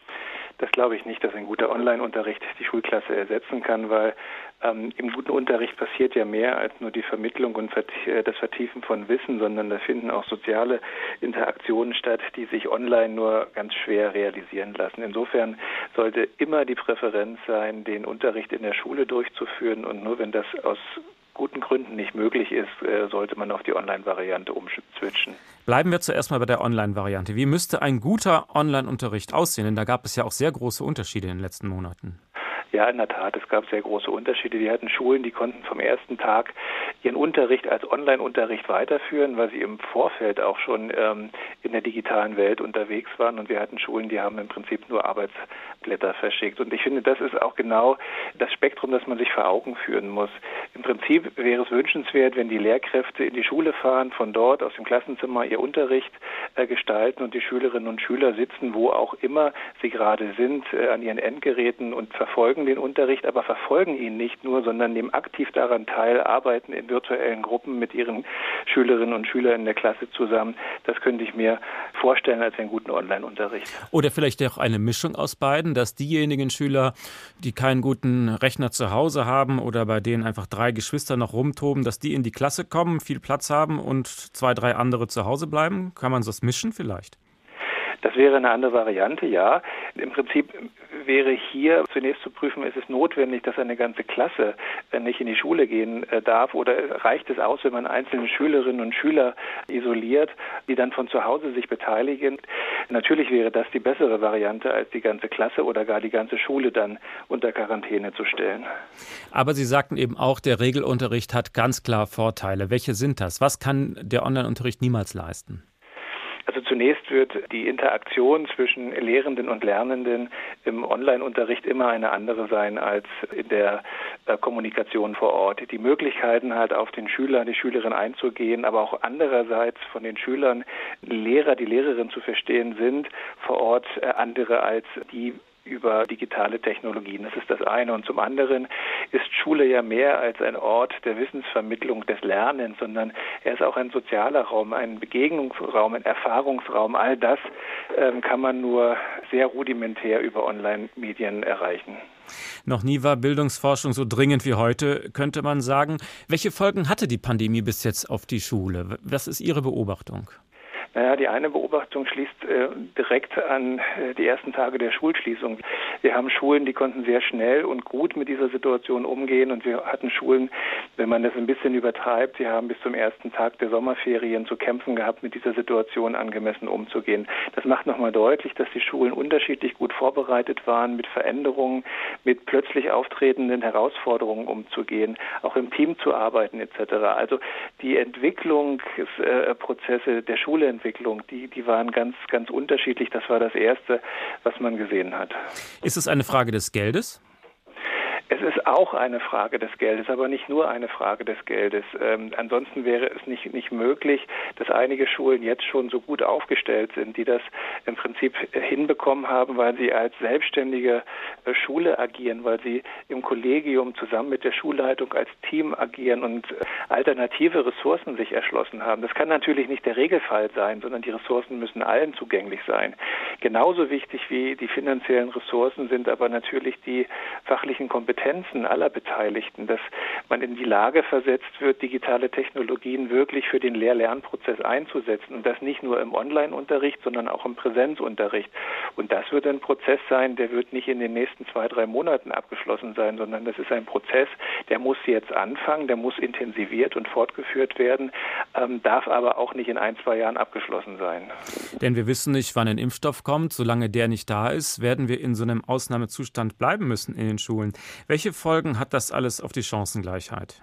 Das glaube ich nicht, dass ein guter Online-Unterricht die Schulklasse ersetzen kann, weil ähm, im guten Unterricht passiert ja mehr als nur die Vermittlung und das Vertiefen von Wissen, sondern da finden auch soziale Interaktionen statt, die sich online nur ganz schwer realisieren lassen. Insofern sollte immer die Präferenz sein, den Unterricht in der Schule durchzuführen, und nur wenn das aus guten Gründen nicht möglich ist, sollte man auf die Online-Variante umswitchen. Bleiben wir zuerst mal bei der Online-Variante. Wie müsste ein guter Online-Unterricht aussehen? Denn da gab es ja auch sehr große Unterschiede in den letzten Monaten. Ja, in der Tat, es gab sehr große Unterschiede. Wir hatten Schulen, die konnten vom ersten Tag ihren Unterricht als Online-Unterricht weiterführen, weil sie im Vorfeld auch schon ähm, in der digitalen Welt unterwegs waren. Und wir hatten Schulen, die haben im Prinzip nur Arbeitsblätter verschickt. Und ich finde, das ist auch genau das Spektrum, das man sich vor Augen führen muss. Im Prinzip wäre es wünschenswert, wenn die Lehrkräfte in die Schule fahren, von dort aus dem Klassenzimmer ihr Unterricht äh, gestalten und die Schülerinnen und Schüler sitzen, wo auch immer sie gerade sind, äh, an ihren Endgeräten und verfolgen den Unterricht, aber verfolgen ihn nicht nur, sondern nehmen aktiv daran teil, arbeiten in virtuellen Gruppen mit ihren Schülerinnen und Schülern in der Klasse zusammen. Das könnte ich mir vorstellen als einen guten Online-Unterricht. Oder vielleicht auch eine Mischung aus beiden, dass diejenigen Schüler, die keinen guten Rechner zu Hause haben oder bei denen einfach drei Geschwister noch rumtoben, dass die in die Klasse kommen, viel Platz haben und zwei, drei andere zu Hause bleiben? Kann man das mischen vielleicht? Das wäre eine andere Variante, ja. Im Prinzip wäre hier zunächst zu prüfen, ist es notwendig, dass eine ganze Klasse nicht in die Schule gehen darf, oder reicht es aus, wenn man einzelne Schülerinnen und Schüler isoliert, die dann von zu Hause sich beteiligen? Natürlich wäre das die bessere Variante, als die ganze Klasse oder gar die ganze Schule dann unter Quarantäne zu stellen. Aber Sie sagten eben auch, der Regelunterricht hat ganz klar Vorteile. Welche sind das? Was kann der Online-Unterricht niemals leisten? Also zunächst wird die Interaktion zwischen Lehrenden und Lernenden im Online-Unterricht immer eine andere sein als in der äh, Kommunikation vor Ort. Die Möglichkeiten halt auf den Schüler, die Schülerin einzugehen, aber auch andererseits von den Schülern Lehrer, die Lehrerin zu verstehen sind, vor Ort äh, andere als die über digitale Technologien. Das ist das eine. Und zum anderen ist Schule ja mehr als ein Ort der Wissensvermittlung, des Lernens, sondern er ist auch ein sozialer Raum, ein Begegnungsraum, ein Erfahrungsraum. All das ähm, kann man nur sehr rudimentär über Online-Medien erreichen. Noch nie war Bildungsforschung so dringend wie heute, könnte man sagen. Welche Folgen hatte die Pandemie bis jetzt auf die Schule? Was ist Ihre Beobachtung? Naja, die eine Beobachtung schließt äh, direkt an äh, die ersten Tage der Schulschließung. Wir haben Schulen, die konnten sehr schnell und gut mit dieser Situation umgehen und wir hatten Schulen, wenn man das ein bisschen übertreibt, die haben bis zum ersten Tag der Sommerferien zu kämpfen gehabt, mit dieser Situation angemessen umzugehen. Das macht nochmal deutlich, dass die Schulen unterschiedlich gut vorbereitet waren, mit Veränderungen, mit plötzlich auftretenden Herausforderungen umzugehen, auch im Team zu arbeiten et cetera. Also die Entwicklungsprozesse der Schulentwicklung, die, die waren ganz, ganz unterschiedlich. Das war das Erste, was man gesehen hat. Ist es eine Frage des Geldes? Es ist auch eine Frage des Geldes, aber nicht nur eine Frage des Geldes. Ähm, ansonsten wäre es nicht, nicht möglich, dass einige Schulen jetzt schon so gut aufgestellt sind, die das im Prinzip hinbekommen haben, weil sie als selbstständige äh, Schule agieren, weil sie im Kollegium zusammen mit der Schulleitung als Team agieren und äh, alternative Ressourcen sich erschlossen haben. Das kann natürlich nicht der Regelfall sein, sondern die Ressourcen müssen allen zugänglich sein. Genauso wichtig wie die finanziellen Ressourcen sind aber natürlich die fachlichen Kompetenzen aller Beteiligten, dass man in die Lage versetzt wird, digitale Technologien wirklich für den Lehr-Lernprozess einzusetzen und das nicht nur im Online-Unterricht, sondern auch im Präsenzunterricht. Und das wird ein Prozess sein, der wird nicht in den nächsten zwei, drei Monaten abgeschlossen sein, sondern das ist ein Prozess, der muss jetzt anfangen, der muss intensiviert und fortgeführt werden, ähm, darf aber auch nicht in ein, zwei Jahren abgeschlossen sein. Denn wir wissen nicht, wann ein Impfstoff kommt. Solange der nicht da ist, werden wir in so einem Ausnahmezustand bleiben müssen in den Schulen. Welche Folgen hat das alles auf die Chancengleichheit?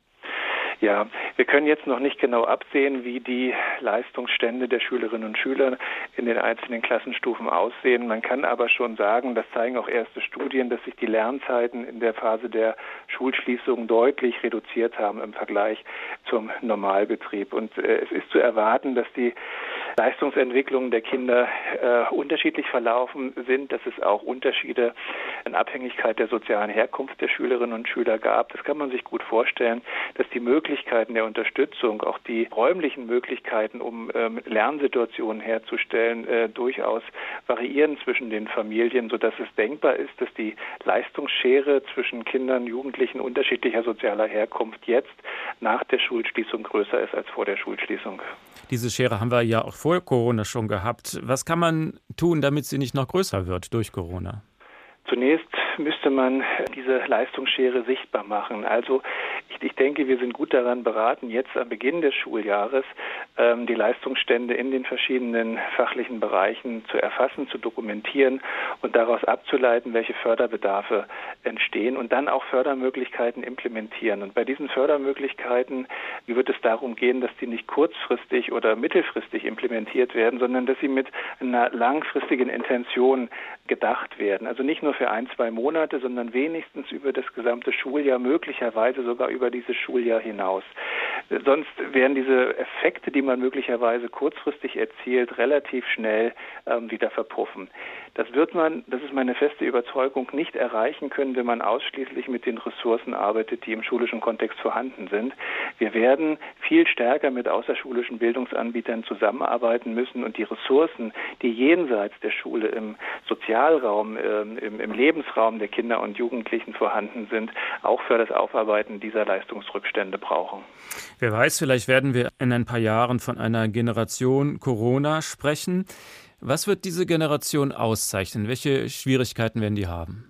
Ja, wir können jetzt noch nicht genau absehen, wie die Leistungsstände der Schülerinnen und Schüler in den einzelnen Klassenstufen aussehen. Man kann aber schon sagen, das zeigen auch erste Studien, dass sich die Lernzeiten in der Phase der Schulschließung deutlich reduziert haben im Vergleich zum Normalbetrieb. Und äh, es ist zu erwarten, dass die Leistungsentwicklungen der Kinder äh, unterschiedlich verlaufen sind, dass es auch Unterschiede in Abhängigkeit der sozialen Herkunft der Schülerinnen und Schüler gab. Das kann man sich gut vorstellen, dass die Möglichkeiten der Unterstützung, auch die räumlichen Möglichkeiten, um ähm, Lernsituationen herzustellen, äh, durchaus variieren zwischen den Familien, sodass es denkbar ist, dass die Leistungsschere zwischen Kindern, Jugendlichen unterschiedlicher sozialer Herkunft jetzt nach der Schulschließung größer ist als vor der Schulschließung. Diese Schere haben wir ja auch vor Corona schon gehabt. Was kann man tun, damit sie nicht noch größer wird durch Corona? Zunächst müsste man diese Leistungsschere sichtbar machen. Also ich, ich denke, wir sind gut daran beraten, jetzt am Beginn des Schuljahres ähm, die Leistungsstände in den verschiedenen fachlichen Bereichen zu erfassen, zu dokumentieren und daraus abzuleiten, welche Förderbedarfe entstehen und dann auch Fördermöglichkeiten implementieren. Und bei diesen Fördermöglichkeiten wird es darum gehen, dass die nicht kurzfristig oder mittelfristig implementiert werden, sondern dass sie mit einer langfristigen Intention gedacht werden. Also nicht nur für ein, zwei Monate, sondern wenigstens über das gesamte Schuljahr, möglicherweise sogar über dieses Schuljahr hinaus. Sonst werden diese Effekte, die man möglicherweise kurzfristig erzielt, relativ schnell ähm, wieder verpuffen. Das wird man, das ist meine feste Überzeugung, nicht erreichen können, wenn man ausschließlich mit den Ressourcen arbeitet, die im schulischen Kontext vorhanden sind. Wir werden viel stärker mit außerschulischen Bildungsanbietern zusammenarbeiten müssen und die Ressourcen, die jenseits der Schule im Sozialraum, äh, im, im Lebensraum der Kinder und Jugendlichen vorhanden sind, auch für das Aufarbeiten dieser Leistungsrückstände brauchen. Wer weiß, vielleicht werden wir in ein paar Jahren von einer Generation Corona sprechen. Was wird diese Generation auszeichnen? Welche Schwierigkeiten werden die haben?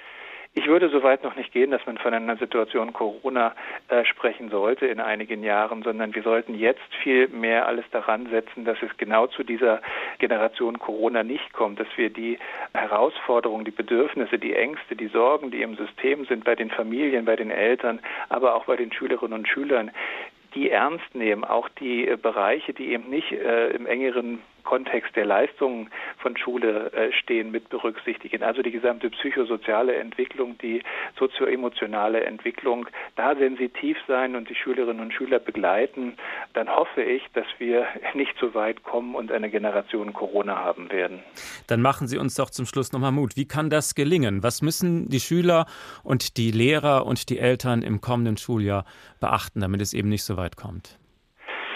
Ich würde so weit noch nicht gehen, dass man von einer Situation Corona äh, sprechen sollte in einigen Jahren, sondern wir sollten jetzt viel mehr alles daran setzen, dass es genau zu dieser Generation Corona nicht kommt, dass wir die Herausforderungen, die Bedürfnisse, die Ängste, die Sorgen, die im System sind, bei den Familien, bei den Eltern, aber auch bei den Schülerinnen und Schülern, die ernst nehmen, auch die äh, Bereiche, die eben nicht äh, im engeren Kontext der Leistungen von Schule äh, stehen, mit berücksichtigen. Also die gesamte psychosoziale Entwicklung, die sozioemotionale Entwicklung, da sensitiv sein und die Schülerinnen und Schüler begleiten. Dann hoffe ich, dass wir nicht so weit kommen und eine Generation Corona haben werden. Dann machen Sie uns doch zum Schluss nochmal Mut. Wie kann das gelingen? Was müssen die Schüler und die Lehrer und die Eltern im kommenden Schuljahr beachten, damit es eben nicht so weit kommt?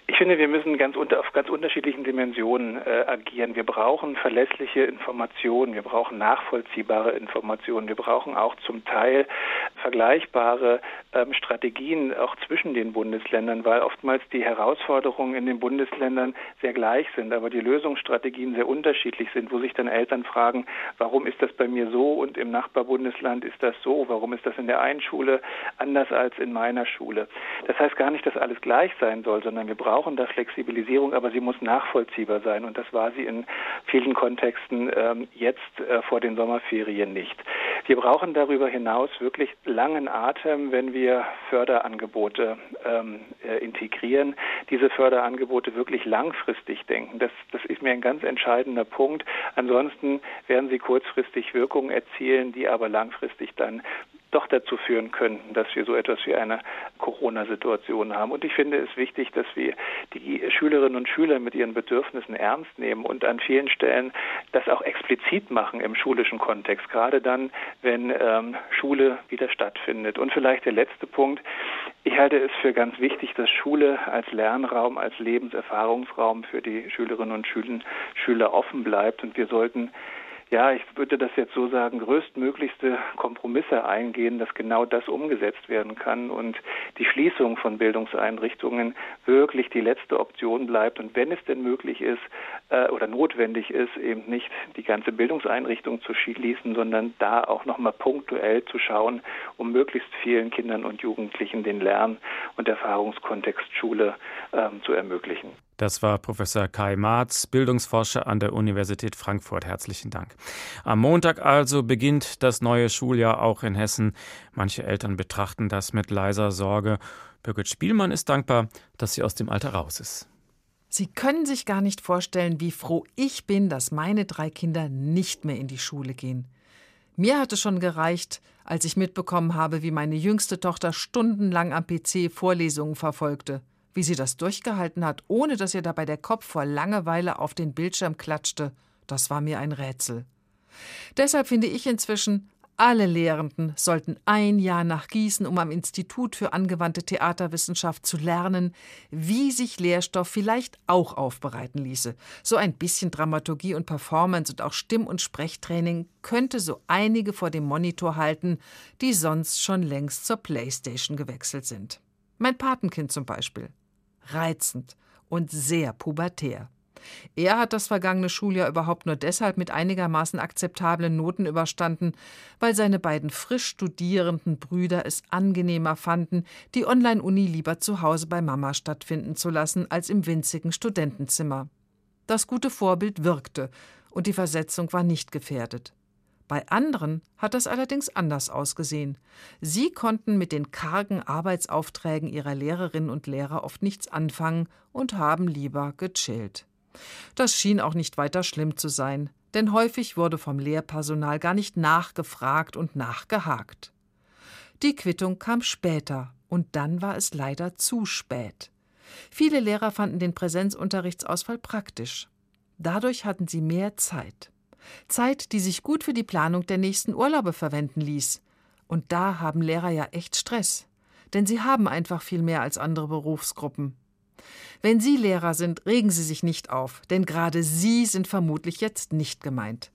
Ich finde, wir müssen ganz unter, auf ganz unterschiedlichen Dimensionen äh, agieren. Wir brauchen verlässliche Informationen, wir brauchen nachvollziehbare Informationen, wir brauchen auch zum Teil vergleichbare ähm, Strategien auch zwischen den Bundesländern, weil oftmals die Herausforderungen in den Bundesländern sehr gleich sind, aber die Lösungsstrategien sehr unterschiedlich sind, wo sich dann Eltern fragen, warum ist das bei mir so und im Nachbarbundesland ist das so, warum ist das in der einen Schule anders als in meiner Schule. Das heißt gar nicht, dass alles gleich sein soll, sondern wir brauchen da Flexibilisierung, aber sie muss nachvollziehbar sein und das war sie in vielen Kontexten ähm, jetzt äh, vor den Sommerferien nicht. Wir brauchen darüber hinaus wirklich langen Atem, wenn wir Förderangebote ähm, äh, integrieren, diese Förderangebote wirklich langfristig denken. Das, das ist mir ein ganz entscheidender Punkt. Ansonsten werden sie kurzfristig Wirkungen erzielen, die aber langfristig dann doch dazu führen könnten, dass wir so etwas wie eine Corona-Situation haben. Und ich finde es wichtig, dass wir die Schülerinnen und Schüler mit ihren Bedürfnissen ernst nehmen und an vielen Stellen das auch explizit machen im schulischen Kontext, gerade dann, wenn ähm, Schule wieder stattfindet. Und vielleicht der letzte Punkt. Ich halte es für ganz wichtig, dass Schule als Lernraum, als Lebenserfahrungsraum für die Schülerinnen und Schüler, Schüler offen bleibt. Und wir sollten Ja, ich würde das jetzt so sagen, größtmöglichste Kompromisse eingehen, dass genau das umgesetzt werden kann und die Schließung von Bildungseinrichtungen wirklich die letzte Option bleibt. Und wenn es denn möglich ist äh, oder notwendig ist, eben nicht die ganze Bildungseinrichtung zu schließen, sondern da auch nochmal punktuell zu schauen, um möglichst vielen Kindern und Jugendlichen den Lern- und Erfahrungskontext Schule ähm, zu ermöglichen. Das war Professor Kai Marz, Bildungsforscher an der Universität Frankfurt. Herzlichen Dank. Am Montag also beginnt das neue Schuljahr auch in Hessen. Manche Eltern betrachten das mit leiser Sorge. Birgit Spielmann ist dankbar, dass sie aus dem Alter raus ist. Sie können sich gar nicht vorstellen, wie froh ich bin, dass meine drei Kinder nicht mehr in die Schule gehen. Mir hat es schon gereicht, als ich mitbekommen habe, wie meine jüngste Tochter stundenlang am P C Vorlesungen verfolgte. Wie sie das durchgehalten hat, ohne dass ihr dabei der Kopf vor Langeweile auf den Bildschirm klatschte, das war mir ein Rätsel. Deshalb finde ich inzwischen, alle Lehrenden sollten ein Jahr nach Gießen, um am Institut für angewandte Theaterwissenschaft zu lernen, wie sich Lehrstoff vielleicht auch aufbereiten ließe. So ein bisschen Dramaturgie und Performance und auch Stimm- und Sprechtraining könnte so einige vor dem Monitor halten, die sonst schon längst zur Playstation gewechselt sind. Mein Patenkind zum Beispiel. Reizend und sehr pubertär. Er hat das vergangene Schuljahr überhaupt nur deshalb mit einigermaßen akzeptablen Noten überstanden, weil seine beiden frisch studierenden Brüder es angenehmer fanden, die Online-Uni lieber zu Hause bei Mama stattfinden zu lassen, als im winzigen Studentenzimmer. Das gute Vorbild wirkte und die Versetzung war nicht gefährdet. Bei anderen hat das allerdings anders ausgesehen. Sie konnten mit den kargen Arbeitsaufträgen ihrer Lehrerinnen und Lehrer oft nichts anfangen und haben lieber gechillt. Das schien auch nicht weiter schlimm zu sein, denn häufig wurde vom Lehrpersonal gar nicht nachgefragt und nachgehakt. Die Quittung kam später und dann war es leider zu spät. Viele Lehrer fanden den Präsenzunterrichtsausfall praktisch. Dadurch hatten sie mehr Zeit. Zeit, die sich gut für die Planung der nächsten Urlaube verwenden ließ. Und da haben Lehrer ja echt Stress, denn sie haben einfach viel mehr als andere Berufsgruppen. Wenn Sie Lehrer sind, regen Sie sich nicht auf, denn gerade Sie sind vermutlich jetzt nicht gemeint.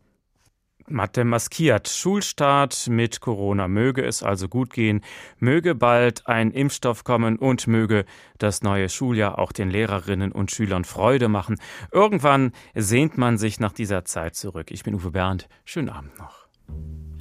Mathe maskiert. Schulstart mit Corona. Möge es also gut gehen, möge bald ein Impfstoff kommen und möge das neue Schuljahr auch den Lehrerinnen und Schülern Freude machen. Irgendwann sehnt man sich nach dieser Zeit zurück. Ich bin Uwe Bernd. Schönen Abend noch.